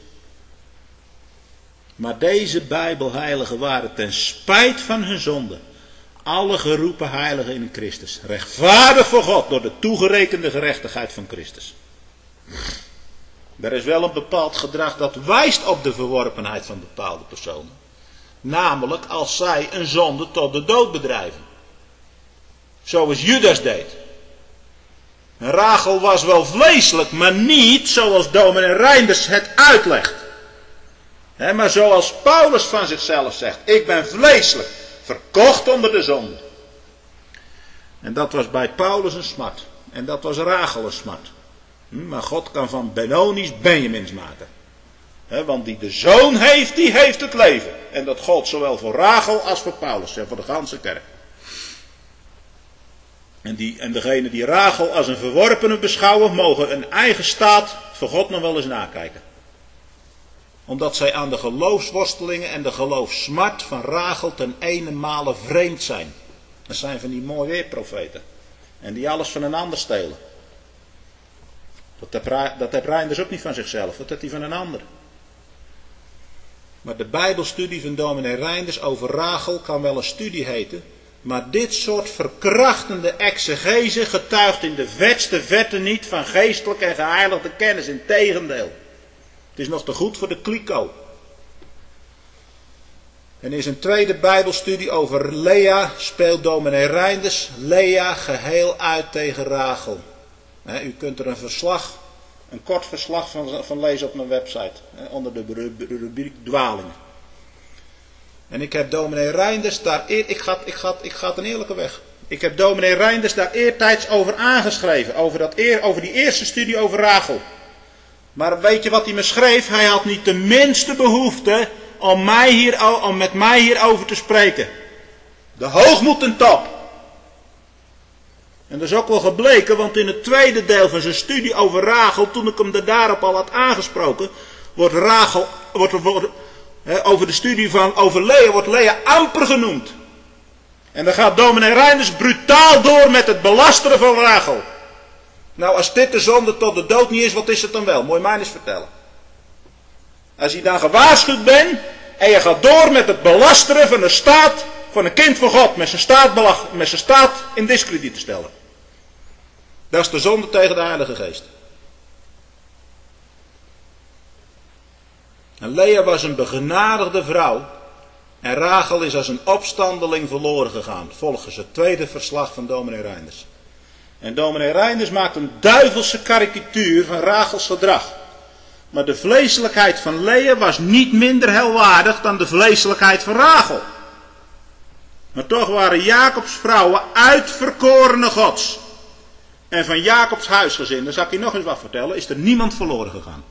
Maar deze Bijbelheiligen waren ten spijt van hun zonde alle geroepen heiligen in Christus, rechtvaardig voor God door de toegerekende gerechtigheid van Christus. Er is wel een bepaald gedrag dat wijst op de verworpenheid van bepaalde personen. Namelijk als zij een zonde tot de dood bedrijven. Zoals Judas deed. En Rachel was wel vleeselijk, maar niet zoals dominee Reinders het uitlegt. He, maar zoals Paulus van zichzelf zegt, ik ben vleeselijk, verkocht onder de zonde. En dat was bij Paulus een smart. En dat was Rachel een smart. Hm, maar God kan van Benoni's Benjamins maken. He, want die de zoon heeft, die heeft het leven. En dat gold zowel voor Rachel als voor Paulus en voor de ganse kerk. En, die, en degene die Rachel als een verworpene beschouwen, mogen een eigen staat voor God nog wel eens nakijken. Omdat zij aan de geloofsworstelingen en de geloofsmart van Rachel ten ene male vreemd zijn. Dat zijn van die mooi weerprofeten. En die alles van een ander stelen. Dat heb, dat heb Reinders ook niet van zichzelf, dat heeft hij van een ander. Maar de Bijbelstudie van dominee Reinders over Rachel kan wel een studie heten. Maar dit soort verkrachtende exegese getuigt in de vetste vette niet van geestelijke en geheiligde kennis. Integendeel. Het is nog te goed voor de kliko. En in zijn tweede Bijbelstudie over Lea speelt dominee Reinders Lea geheel uit tegen Rachel. He, u kunt er een verslag, een kort verslag van, van lezen op mijn website. He, onder de rubriek dwalingen. En ik heb dominee Reinders daar, eer, ik, ga, ik, ga, ik ga een eerlijke weg. Ik heb dominee Reinders daar eertijds over aangeschreven. Over, dat eer, over die eerste studie over Rachel. Maar weet je wat hij me schreef? Hij had niet de minste behoefte om, mij hier, om met mij hierover te spreken. De hoogmoed ten top. En dat is ook wel gebleken, want in het tweede deel van zijn studie over Rachel, toen ik hem er daarop al had aangesproken, wordt Rachel, wordt, wordt, he, over de studie van over Lea, wordt Lea amper genoemd. En dan gaat dominee Reinders brutaal door met het belasteren van Rachel. Nou, als dit de zonde tot de dood niet is, wat is het dan wel? Moet je mij eens vertellen. Als je dan gewaarschuwd bent en je gaat door met het belasteren van de staat, van een kind van God, met zijn staat, belach, met zijn staat in diskrediet te stellen. Dat is de zonde tegen de Heilige Geest. En Lea was een begenadigde vrouw en Rachel is als een opstandeling verloren gegaan, volgens het tweede verslag van dominee Reinders. En dominee Reinders maakt een duivelse karikatuur van Rachels gedrag. Maar de vleeselijkheid van Lea was niet minder helwaardig dan de vleeselijkheid van Rachel. Maar toch waren Jacobs vrouwen uitverkorene Gods. En van Jacobs huisgezin, daar zal ik je nog eens wat vertellen, is er niemand verloren gegaan.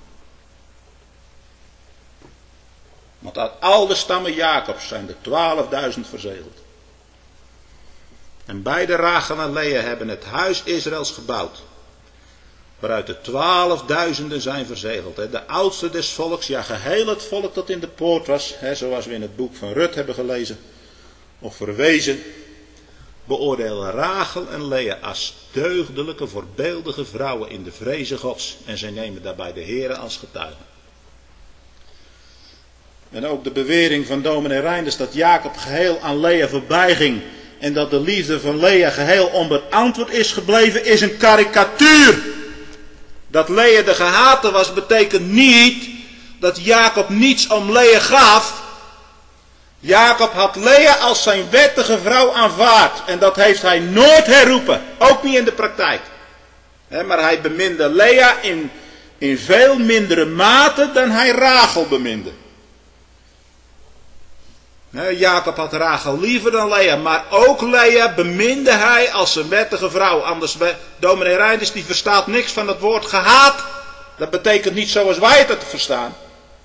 Want uit al de stammen Jacobs zijn er twaalfduizend verzegeld. En beide Rachel en Lea hebben het huis Israëls gebouwd. Waaruit de twaalfduizenden zijn verzegeld. De oudste des volks, ja geheel het volk dat in de poort was. Zoals we in het boek van Rut hebben gelezen. Of verwezen. Beoordeelden Rachel en Lea als deugdelijke, voorbeeldige vrouwen in de vreze Gods. En zij nemen daarbij de Here als getuigen. En ook de bewering van dominee Reinders dat Jacob geheel aan Lea voorbij ging. En dat de liefde van Lea geheel onbeantwoord is gebleven, is een karikatuur. Dat Lea de gehate was, betekent niet dat Jacob niets om Lea gaf. Jacob had Lea als zijn wettige vrouw aanvaard. En dat heeft hij nooit herroepen. Ook niet in de praktijk. He, maar hij beminde Lea in, in veel mindere mate dan hij Rachel beminde.
Jacob had Rachel liever dan Lea, maar ook Lea beminde hij als zijn wettige vrouw. Anders, dominee Reinders die verstaat niks van het woord gehaat. Dat betekent niet zoals wij het te verstaan.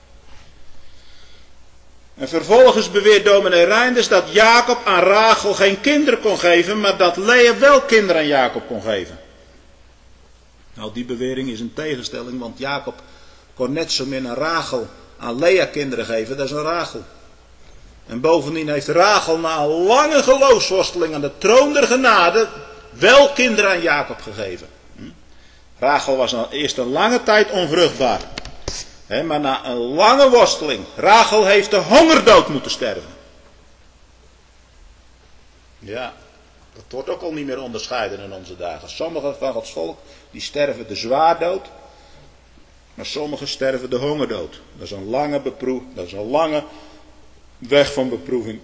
En vervolgens beweert dominee Reinders dat Jacob aan Rachel geen kinderen kon geven, maar dat Lea wel kinderen aan Jacob kon geven. Nou, die bewering is een tegenstelling, want Jacob kon net zo min aan Rachel aan Lea kinderen geven, dat is een Rachel. En bovendien heeft Rachel na een lange geloofsworsteling aan de troon der genade wel kinderen aan Jacob gegeven. Rachel was al eerst een lange tijd onvruchtbaar. He, maar na een lange worsteling. Rachel heeft de hongerdood moeten sterven. Ja, dat wordt ook al niet meer onderscheiden in onze dagen. Sommigen van Gods volk die sterven de zwaardood. Maar sommigen sterven de hongerdood. Dat is een lange beproeving. Dat is een lange weg van beproeving.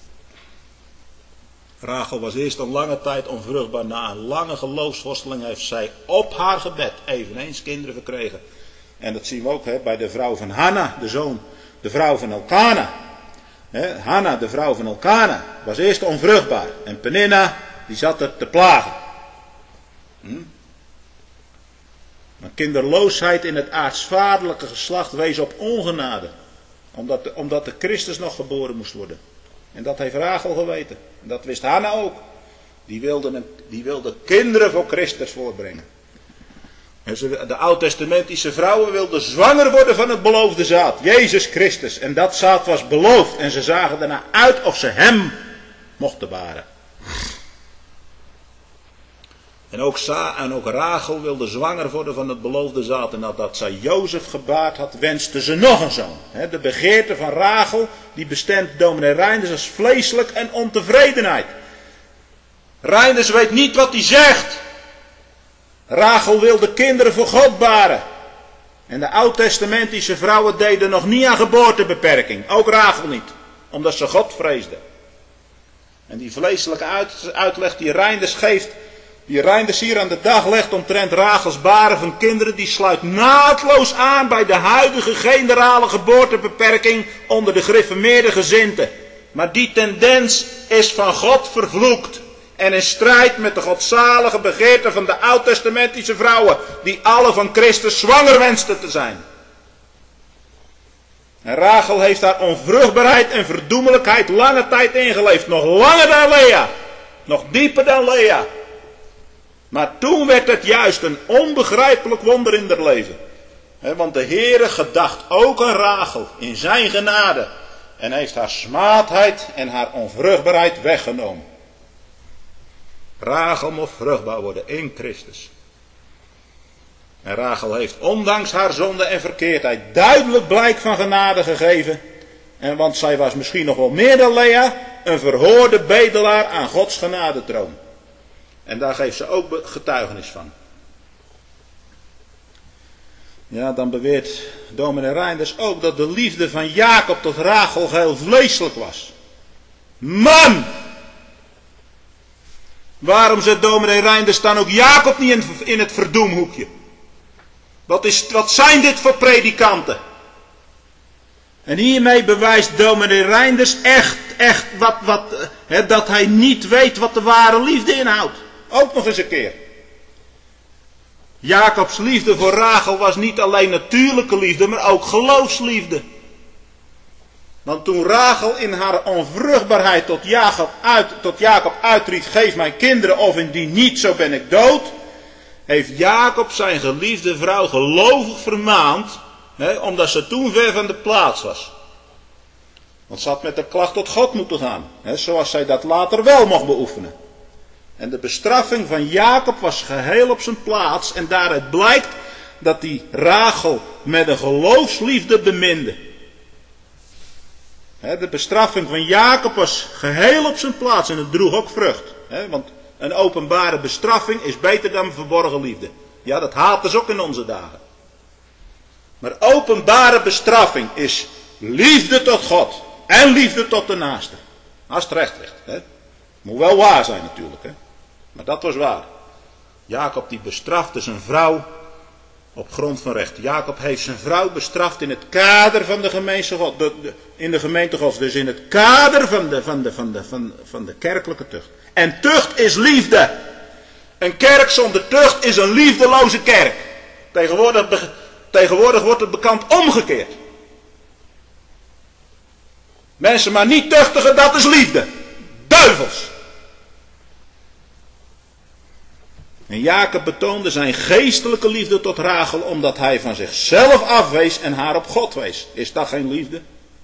Rachel was eerst een lange tijd onvruchtbaar. Na een lange geloofsworsteling heeft zij op haar gebed eveneens kinderen verkregen. En dat zien we ook hè, bij de vrouw van Hanna, de zoon, de vrouw van Elkana. He, Hanna, de vrouw van Elkana, was eerst onvruchtbaar. En Peninna, die zat er te plagen. Hm? Maar kinderloosheid in het aartsvaderlijke geslacht wees op ongenade. Omdat de, omdat de Christus nog geboren moest worden. En dat heeft Rachel geweten. En dat wist Hanna ook. Die wilde, een, die wilde kinderen voor Christus voorbrengen. En ze, de oud-testamentische vrouwen wilden zwanger worden van het beloofde zaad. Jezus Christus. En dat zaad was beloofd. En ze zagen daarna uit of ze hem mochten baren. En ook Sa en ook Rachel wilden zwanger worden van het beloofde zaad. En nadat zij Jozef gebaard had, wenste ze nog een zoon. De begeerte van Rachel, die bestemt dominee Reinders als vleeselijk en ontevredenheid. Reinders weet niet wat hij zegt. Rachel wilde kinderen voor God baren. En de oud-testamentische vrouwen deden nog niet aan geboortebeperking. Ook Rachel niet. Omdat ze God vreesden. En die vleeselijke uit, uitleg die Reinders geeft, die Reinders hier aan de dag legt omtrent Rachels baren van kinderen, die sluit naadloos aan bij de huidige generale geboortebeperking onder de gereformeerde gezindten. Maar die tendens is van God vervloekt. En in strijd met de godzalige begeerte van de oud-testamentische vrouwen, die alle van Christus zwanger wensten te zijn. En Rachel heeft haar onvruchtbaarheid en verdoemelijkheid lange tijd ingeleefd. Nog langer dan Lea. Nog dieper dan Lea. Maar toen werd het juist een onbegrijpelijk wonder in haar leven. He, want de Heere gedacht ook aan Rachel in zijn genade. En heeft haar smaadheid en haar onvruchtbaarheid weggenomen. Rachel mocht vruchtbaar worden in Christus. En Rachel heeft ondanks haar zonde en verkeerdheid duidelijk blijk van genade gegeven. En want zij was misschien nog wel meer dan Lea, een verhoorde bedelaar aan Gods genadetroon. En daar geeft ze ook getuigenis van. Ja, dan beweert dominee Reinders ook dat de liefde van Jacob tot Rachel heel vleeselijk was. Man! Waarom zet dominee Reinders dan ook Jacob niet in, in het verdoemhoekje? Wat, is, wat zijn dit voor predikanten? En hiermee bewijst dominee Reinders echt, echt wat, wat, he, dat hij niet weet wat de ware liefde inhoudt. Ook nog eens een keer. Jacobs liefde voor Rachel was niet alleen natuurlijke liefde, maar ook geloofsliefde. Want toen Rachel in haar onvruchtbaarheid tot Jacob, uit, tot Jacob uitriep, geef mij kinderen of indien niet, zo ben ik dood. Heeft Jacob zijn geliefde vrouw gelovig vermaand, hè, omdat ze toen ver van de plaats was. Want ze had met de klacht tot God moeten gaan, hè, zoals zij dat later wel mocht beoefenen. En de bestraffing van Jacob was geheel op zijn plaats en daaruit blijkt dat die Rachel met een geloofsliefde beminde. De bestraffing van Jacob was geheel op zijn plaats en het droeg ook vrucht. Want een openbare bestraffing is beter dan verborgen liefde. Ja, dat haat is ook in onze dagen. Maar openbare bestraffing is liefde tot God en liefde tot de naaste. Als het recht ligt. Hè? Moet wel waar zijn natuurlijk. Hè? Maar dat was waar. Jacob die bestrafte zijn vrouw Op grond van recht. Jacob heeft zijn vrouw bestraft in het kader van de gemeente God. De, de, in de gemeente Gods. Dus in het kader van de, van, de, van, de, van, van de kerkelijke tucht. En tucht is liefde. Een kerk zonder tucht is een liefdeloze kerk. Tegenwoordig, tegenwoordig wordt het bekend omgekeerd. Mensen maar niet tuchtigen, dat is liefde. Duivels. En Jacob betoonde zijn geestelijke liefde tot Rachel omdat hij van zichzelf afwees en haar op God wees. Is dat geen liefde?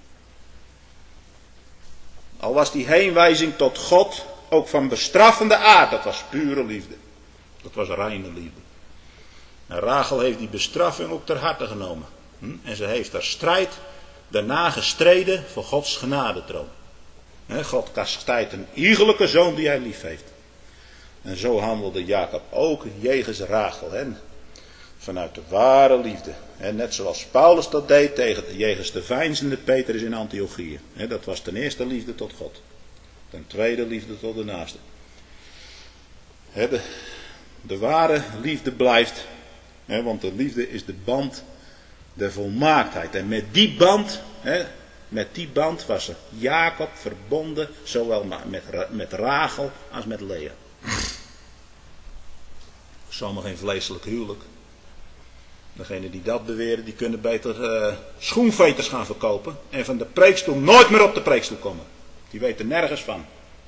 Al was die heenwijzing tot God ook van bestraffende aard, dat was pure liefde. Dat was reine liefde. En Rachel heeft die bestraffing ook ter harte genomen. Hm? En ze heeft haar strijd daarna gestreden voor Gods genadetroon. God kastijdt een iegelijke zoon die hij lief heeft. En zo handelde Jacob ook jegens Rachel. Hè? Vanuit de ware liefde. Hè? Net zoals Paulus dat deed tegen, jegens de veinzende Petrus in Antiochië. Hè? Dat was ten eerste liefde tot God. Ten tweede liefde tot de naaste. Hè? De, de ware liefde blijft. Hè? Want de liefde is de band der volmaaktheid. En met die band... Hè? Met die band was Jacob verbonden. Zowel met, met Rachel als met Lea. Sommigen geen vleeselijk huwelijk. Degenen die dat beweren, die kunnen beter uh, schoenveters gaan verkopen. En van de preekstoel nooit meer op de preekstoel komen. Die weten nergens van.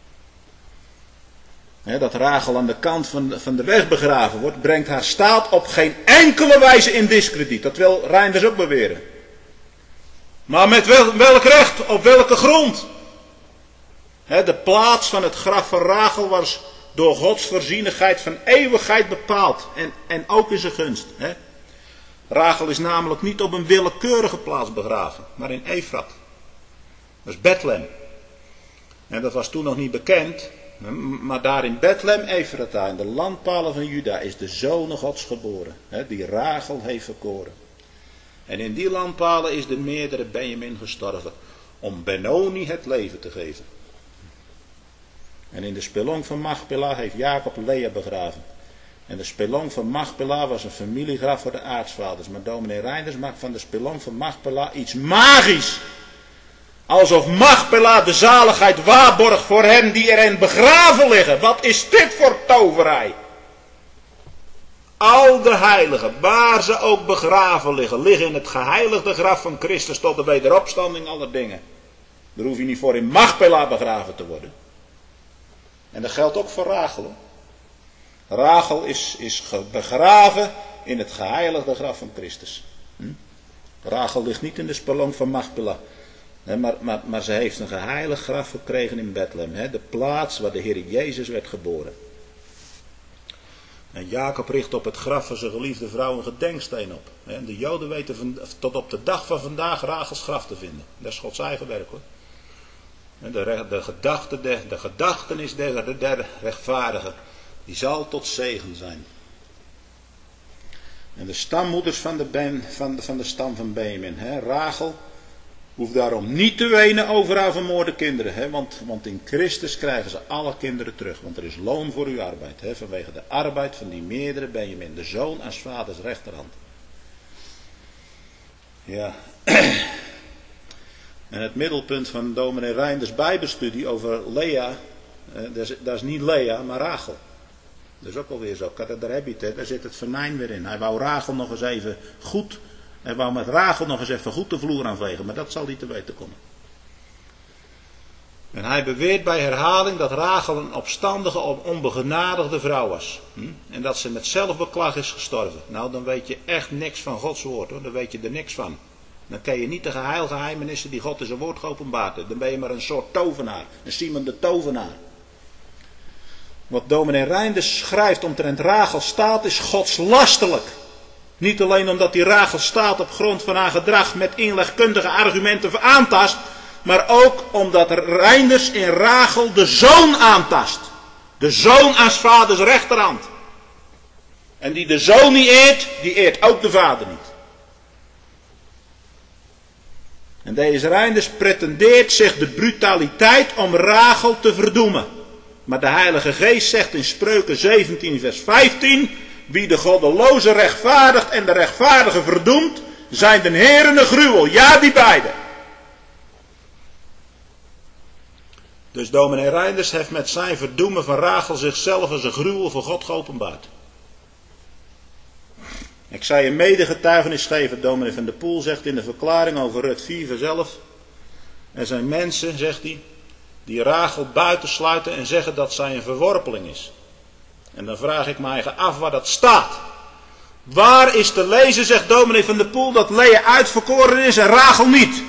He, dat Rachel aan de kant van de, van de weg begraven wordt, brengt haar staat op geen enkele wijze in diskrediet. Dat wil Reinders ook beweren. Maar met wel, welk recht? Op welke grond? He, de plaats van het graf van Rachel was door Gods voorzienigheid van eeuwigheid bepaald. En, en ook in zijn gunst. He. Rachel is namelijk niet op een willekeurige plaats begraven. Maar in Efrat. Dat is Bethlehem. En dat was toen nog niet bekend. Maar daar in Bethlehem, Efrata, in de landpalen van Juda, is de Zoon Gods geboren. He, die Rachel heeft verkoren. En in die landpalen is de meerdere Benjamin gestorven. Om Benoni het leven te geven. En in de spelonk van Machpela heeft Jacob Lea begraven. En de spelonk van Machpela was een familiegraf voor de aartsvaders. Maar dominee Reinders maakt van de spelonk van Machpela iets magisch. Alsof Machpela de zaligheid waarborgt voor hen die erin begraven liggen. Wat is dit voor toverij? Al de heiligen, waar ze ook begraven liggen, liggen in het geheiligde graf van Christus tot de wederopstanding aller dingen. Daar hoef je niet voor in Machpela begraven te worden. En dat geldt ook voor Rachel. Rachel is, is begraven in het geheiligde graf van Christus. Hm? Rachel ligt niet in de spelonk van Machpela. Nee, maar, maar, maar ze heeft een geheilig graf gekregen in Bethlehem. Hè? De plaats waar de Heer Jezus werd geboren. En Jacob richt op het graf van zijn geliefde vrouw een gedenksteen op. En de Joden weten van, tot op de dag van vandaag Rachels graf te vinden. Dat is Gods eigen werk hoor. De, de, gedachte de, de gedachtenis der, der rechtvaardigen, die zal tot zegen zijn. En de stammoeders van de, ben, van de, van de stam van Benjamin, hè, Rachel, hoeft daarom niet te wenen over haar vermoorde kinderen. Hè, want, want in Christus krijgen ze alle kinderen terug. Want er is loon voor uw arbeid. Hè, vanwege de arbeid van die meerdere Benjamin. De zoon aan vaders rechterhand. Ja. En het middelpunt van dominee Reinders Bijbelstudie over Lea. Eh, dat, is, dat is niet Lea, maar Rachel. Dat is ook alweer zo. Daar heb je het. Hè. Daar zit het venijn weer in. Hij wou Rachel nog eens even goed... Hij wou met Rachel nog eens even goed de vloer aanvegen, maar dat zal niet te weten komen. En hij beweert bij herhaling dat Rachel een opstandige, onbegenadigde vrouw was. Hm? En dat ze met zelfbeklag is gestorven. Nou, dan weet je echt niks van Gods woord hoor, dan weet je er niks van. Dan ken je niet de geheilgeheimenissen die God in zijn woord geopenbaard heeft. Dan ben je maar een soort tovenaar, een Simon de tovenaar. Wat dominee Reinders schrijft omtrent Rachel staat is godslastelijk. Niet alleen omdat die Rachel staat op grond van haar gedrag met inlegkundige argumenten aantast. Maar ook omdat Reinders in Rachel de zoon aantast. De zoon aan 's vaders rechterhand. En die de zoon niet eert, die eert ook de vader niet. En deze Reinders pretendeert zich de brutaliteit om Rachel te verdoemen. Maar de Heilige Geest zegt in Spreuken zeventien vers vijftien... Wie de goddeloze rechtvaardigt en de rechtvaardige verdoemt, zijn de Heeren een gruwel. Ja, die beiden. Dus dominee Reinders heeft met zijn verdoemen van Rachel zichzelf als een gruwel voor God geopenbaard. Ik zou je medegetuigenis geven, dominee Van der Poel zegt in de verklaring over Rut vier vanzelf. Er zijn mensen, zegt hij, die Rachel buitensluiten en zeggen dat zij een verworpeling is. En dan vraag ik me eigen af waar dat staat. Waar is te lezen, zegt dominee Van der Poel, dat Lea uitverkoren is en Rachel niet?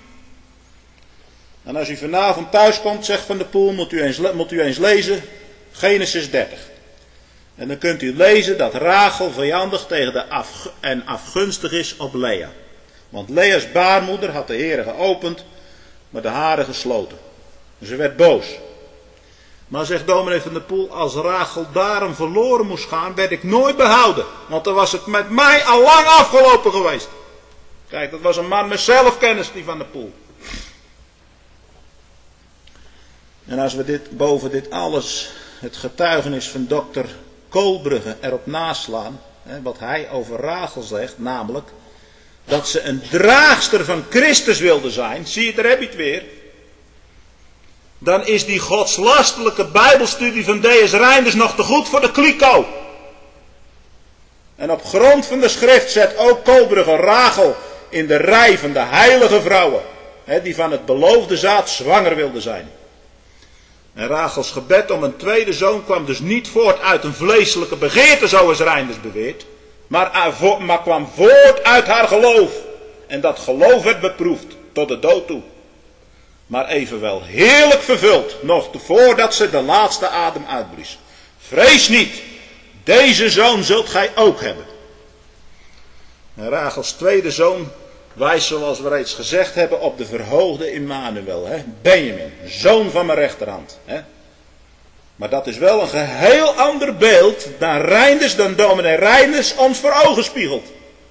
En als u vanavond thuis komt, zegt Van der Poel, moet u eens, moet u eens lezen Genesis dertig. En dan kunt u lezen dat Rachel vijandig tegen de af, en afgunstig is op Lea. Want Lea's baarmoeder had de Heere geopend, maar de haren gesloten. En ze werd boos. Maar zegt dominee Van der Poel, als Rachel daarom verloren moest gaan, werd ik nooit behouden. Want dan was het met mij al lang afgelopen geweest. Kijk, dat was een man met zelfkennis, die Van der Poel. En als we dit, boven dit alles, het getuigenis van dokter Koolbrugge erop naslaan, hè, wat hij over Rachel zegt, namelijk dat ze een draagster van Christus wilde zijn, zie je, daar heb je het weer. Dan is die godslastelijke bijbelstudie van D S Reinders nog te goed voor de kliko. En op grond van de schrift zet ook Koolbrugge Rachel in de rij van de heilige vrouwen, hè, die van het beloofde zaad zwanger wilden zijn. En Rachels gebed om een tweede zoon kwam dus niet voort uit een vleeselijke begeerte, zoals Reinders beweert, maar, maar kwam voort uit haar geloof. En dat geloof werd beproefd tot de dood toe. Maar evenwel heerlijk vervuld, nog voordat ze de laatste adem uitblies. Vrees niet, deze zoon zult gij ook hebben. En Rachels tweede zoon wijst, zoals we reeds gezegd hebben, op de verhoogde Immanuel, hè? Benjamin, zoon van mijn rechterhand. Hè? Maar dat is wel een geheel ander beeld dan Reinders, dan dominee Reinders ons voor ogen spiegelt.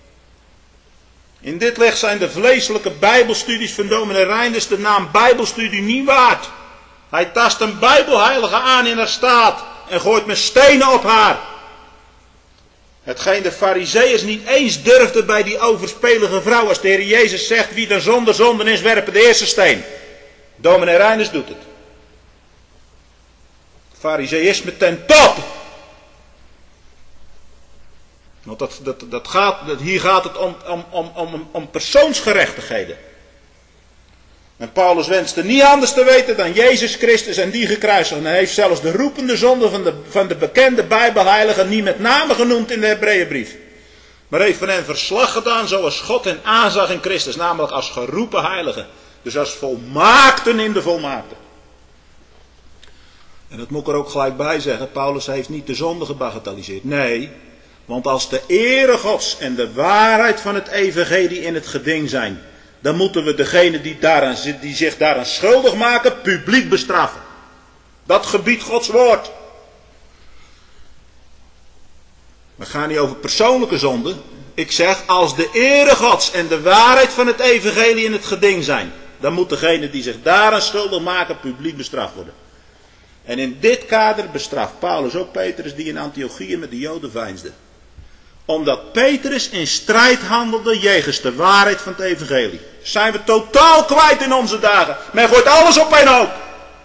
In dit licht zijn de vleeselijke bijbelstudies van dominee Reinders de naam bijbelstudie niet waard. Hij tast een bijbelheilige aan in haar staat en gooit met stenen op haar. Hetgeen de farizeeërs niet eens durfden bij die overspelige vrouw, als de Heer Jezus zegt, wie dan zonder zonden is, werpen de eerste steen. Dominee Reinders doet het. Farizeïsme ten top. Want dat, dat, dat gaat, dat, hier gaat het om, om, om, om, om persoonsgerechtigheden. En Paulus wenste niet anders te weten dan Jezus Christus en die gekruisigd. En hij heeft zelfs de roepende zonde van de, van de bekende Bijbelheiligen niet met name genoemd in de Hebreeënbrief. Maar heeft van hen verslag gedaan zoals God hen aanzag in Christus. Namelijk als geroepen heiligen. Dus als volmaakten in de volmaakten. En dat moet ik er ook gelijk bij zeggen. Paulus heeft niet de zonde gebagatelliseerd. Nee, want als de ere Gods en de waarheid van het evangelie in het geding zijn, dan moeten we degene die, daaraan, die zich daaraan schuldig maken, publiek bestraffen. Dat gebiedt Gods woord. We gaan niet over persoonlijke zonde. Ik zeg, als de ere Gods en de waarheid van het evangelie in het geding zijn, dan moet degene die zich daaraan schuldig maken, publiek bestraft worden. En in dit kader bestraft Paulus ook Petrus die in Antiochië met de Joden veinsde. Omdat Petrus in strijd handelde jegens de waarheid van het evangelie. Zijn we totaal kwijt in onze dagen. Men gooit alles op een hoop.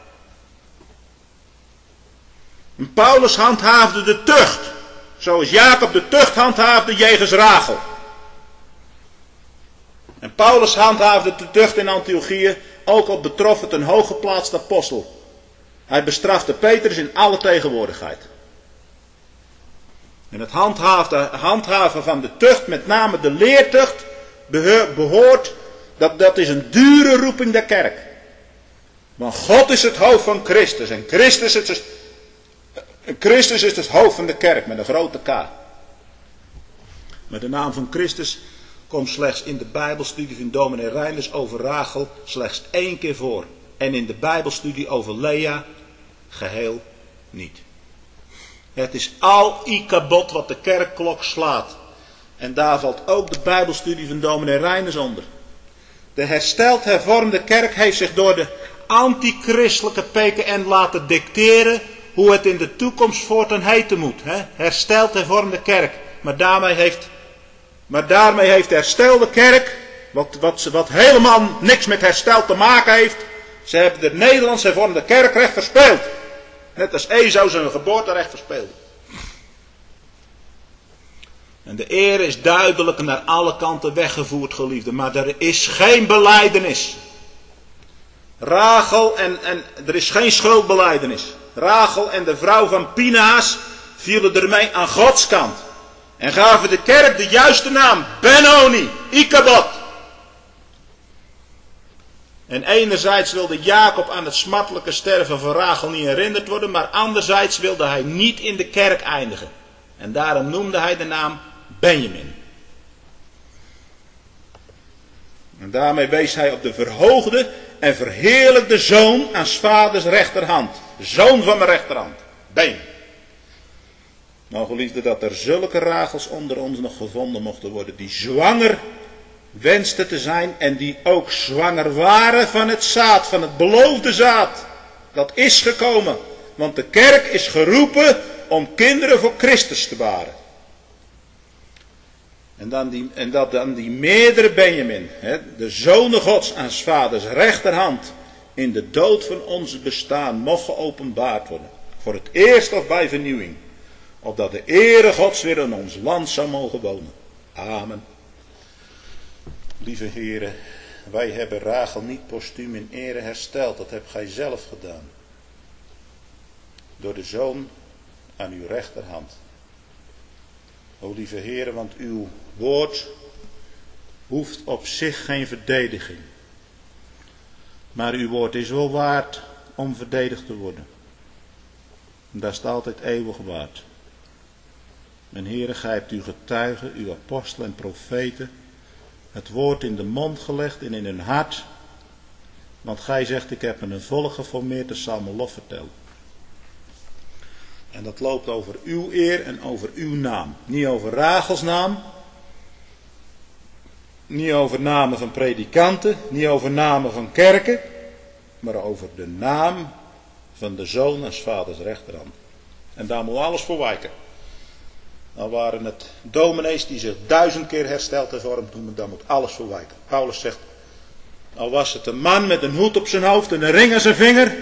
En Paulus handhaafde de tucht. Zoals Jacob de tucht handhaafde jegens Rachel. En Paulus handhaafde de tucht in Antiochië ook al betrof het een hooggeplaatste apostel. Hij bestrafte Petrus in alle tegenwoordigheid. En het handhaven van de tucht, met name de leertucht, behoort, dat, dat is een dure roeping der kerk. Want God is het hoofd van Christus. En Christus is, het, Christus is het hoofd van de kerk met een grote K. Maar de naam van Christus komt slechts in de Bijbelstudie van dominee Reinders over Rachel slechts één keer voor. En in de Bijbelstudie over Lea geheel niet. Het is al ikabot wat de kerkklok slaat. En daar valt ook de Bijbelstudie van dominee Reinders onder. De hersteld hervormde kerk heeft zich door de antichristelijke P K N laten dicteren hoe het in de toekomst voortaan heten moet. Hè? Hersteld hervormde kerk. Maar daarmee heeft, maar daarmee heeft herstelde kerk, wat, wat, wat helemaal niks met herstel te maken heeft, ze hebben de Nederlandse hervormde kerkrecht verspeeld. Net als Esau zijn geboorterecht verspeelde. En de eer is duidelijk naar alle kanten weggevoerd, geliefden. Maar er is geen belijdenis. Rachel en, en er is geen schuldbelijdenis. Rachel en de vrouw van Pinaas vielen ermee aan Gods kant. En gaven de kerk de juiste naam. Benoni, Ikabod. En enerzijds wilde Jacob aan het smartelijke sterven van Rachel niet herinnerd worden. Maar anderzijds wilde hij niet in de kerk eindigen. En daarom noemde hij de naam Benjamin. En daarmee wees hij op de verhoogde en verheerlijkde zoon aan 's vaders rechterhand. Zoon van mijn rechterhand. Benjamin. Nou geliefde, dat er zulke Rachels onder ons nog gevonden mochten worden. Die zwanger wensten te zijn. En die ook zwanger waren van het zaad. Van het beloofde zaad. Dat is gekomen. Want de kerk is geroepen om kinderen voor Christus te baren. En, dan die, en dat dan die meerdere Benjamin, hè, de zonen Gods aan 's vaders rechterhand, in de dood van ons bestaan mocht geopenbaard worden. Voor het eerst of bij vernieuwing. Opdat de ere Gods weer in ons land zou mogen wonen. Amen. Lieve heren, wij hebben Rachel niet postuum in ere hersteld. Dat hebt gij zelf gedaan. Door de zoon aan uw rechterhand. O lieve heren, want uw woord hoeft op zich geen verdediging. Maar uw woord is wel waard om verdedigd te worden. En dat is het altijd eeuwig waard. Mijn heren, gij hebt uw getuigen, uw apostelen en profeten het woord in de mond gelegd en in hun hart. Want gij zegt, ik heb een volk geformeerd, dat zal me lof vertellen. En dat loopt over uw eer en over uw naam. Niet over Rachels naam. Niet over namen van predikanten. Niet over namen van kerken. Maar over de naam van de zoon en 's vaders rechterhand. En daar moet alles voor wijken. Dan waren het dominees die zich duizend keer hersteld hervormd noemen. Daar moet alles voor wijken. Paulus zegt, al was het een man met een hoed op zijn hoofd en een ring aan zijn vinger.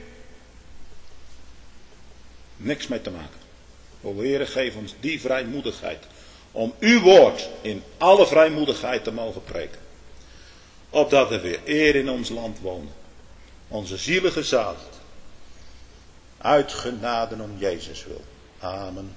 Niks mee te maken. O Heere, geef ons die vrijmoedigheid. Om uw woord in alle vrijmoedigheid te mogen preken. Opdat er weer eer in ons land wonen. Onze zielen gezaligd. Uit genade om Jezus wil. Amen.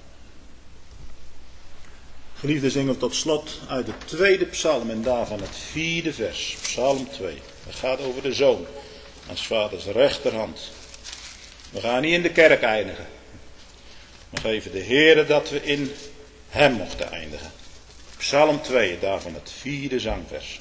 Geliefde, zingen we tot slot uit de tweede psalm en daarvan het vierde vers. Psalm twee. Het gaat over de zoon. Aan 's vaders rechterhand. We gaan niet in de kerk eindigen. We geven de Heere dat we in hem mochten eindigen. Psalm twee, daarvan het vierde zangvers.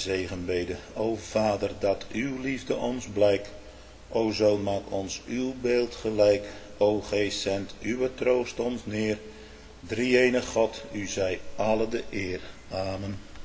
zegenbeden. O Vader, dat uw liefde ons blijkt. O Zoon, maak ons uw beeld gelijk. O Geest, zend uw troost ons neer. Drie-enige God, u zij alle de eer. Amen.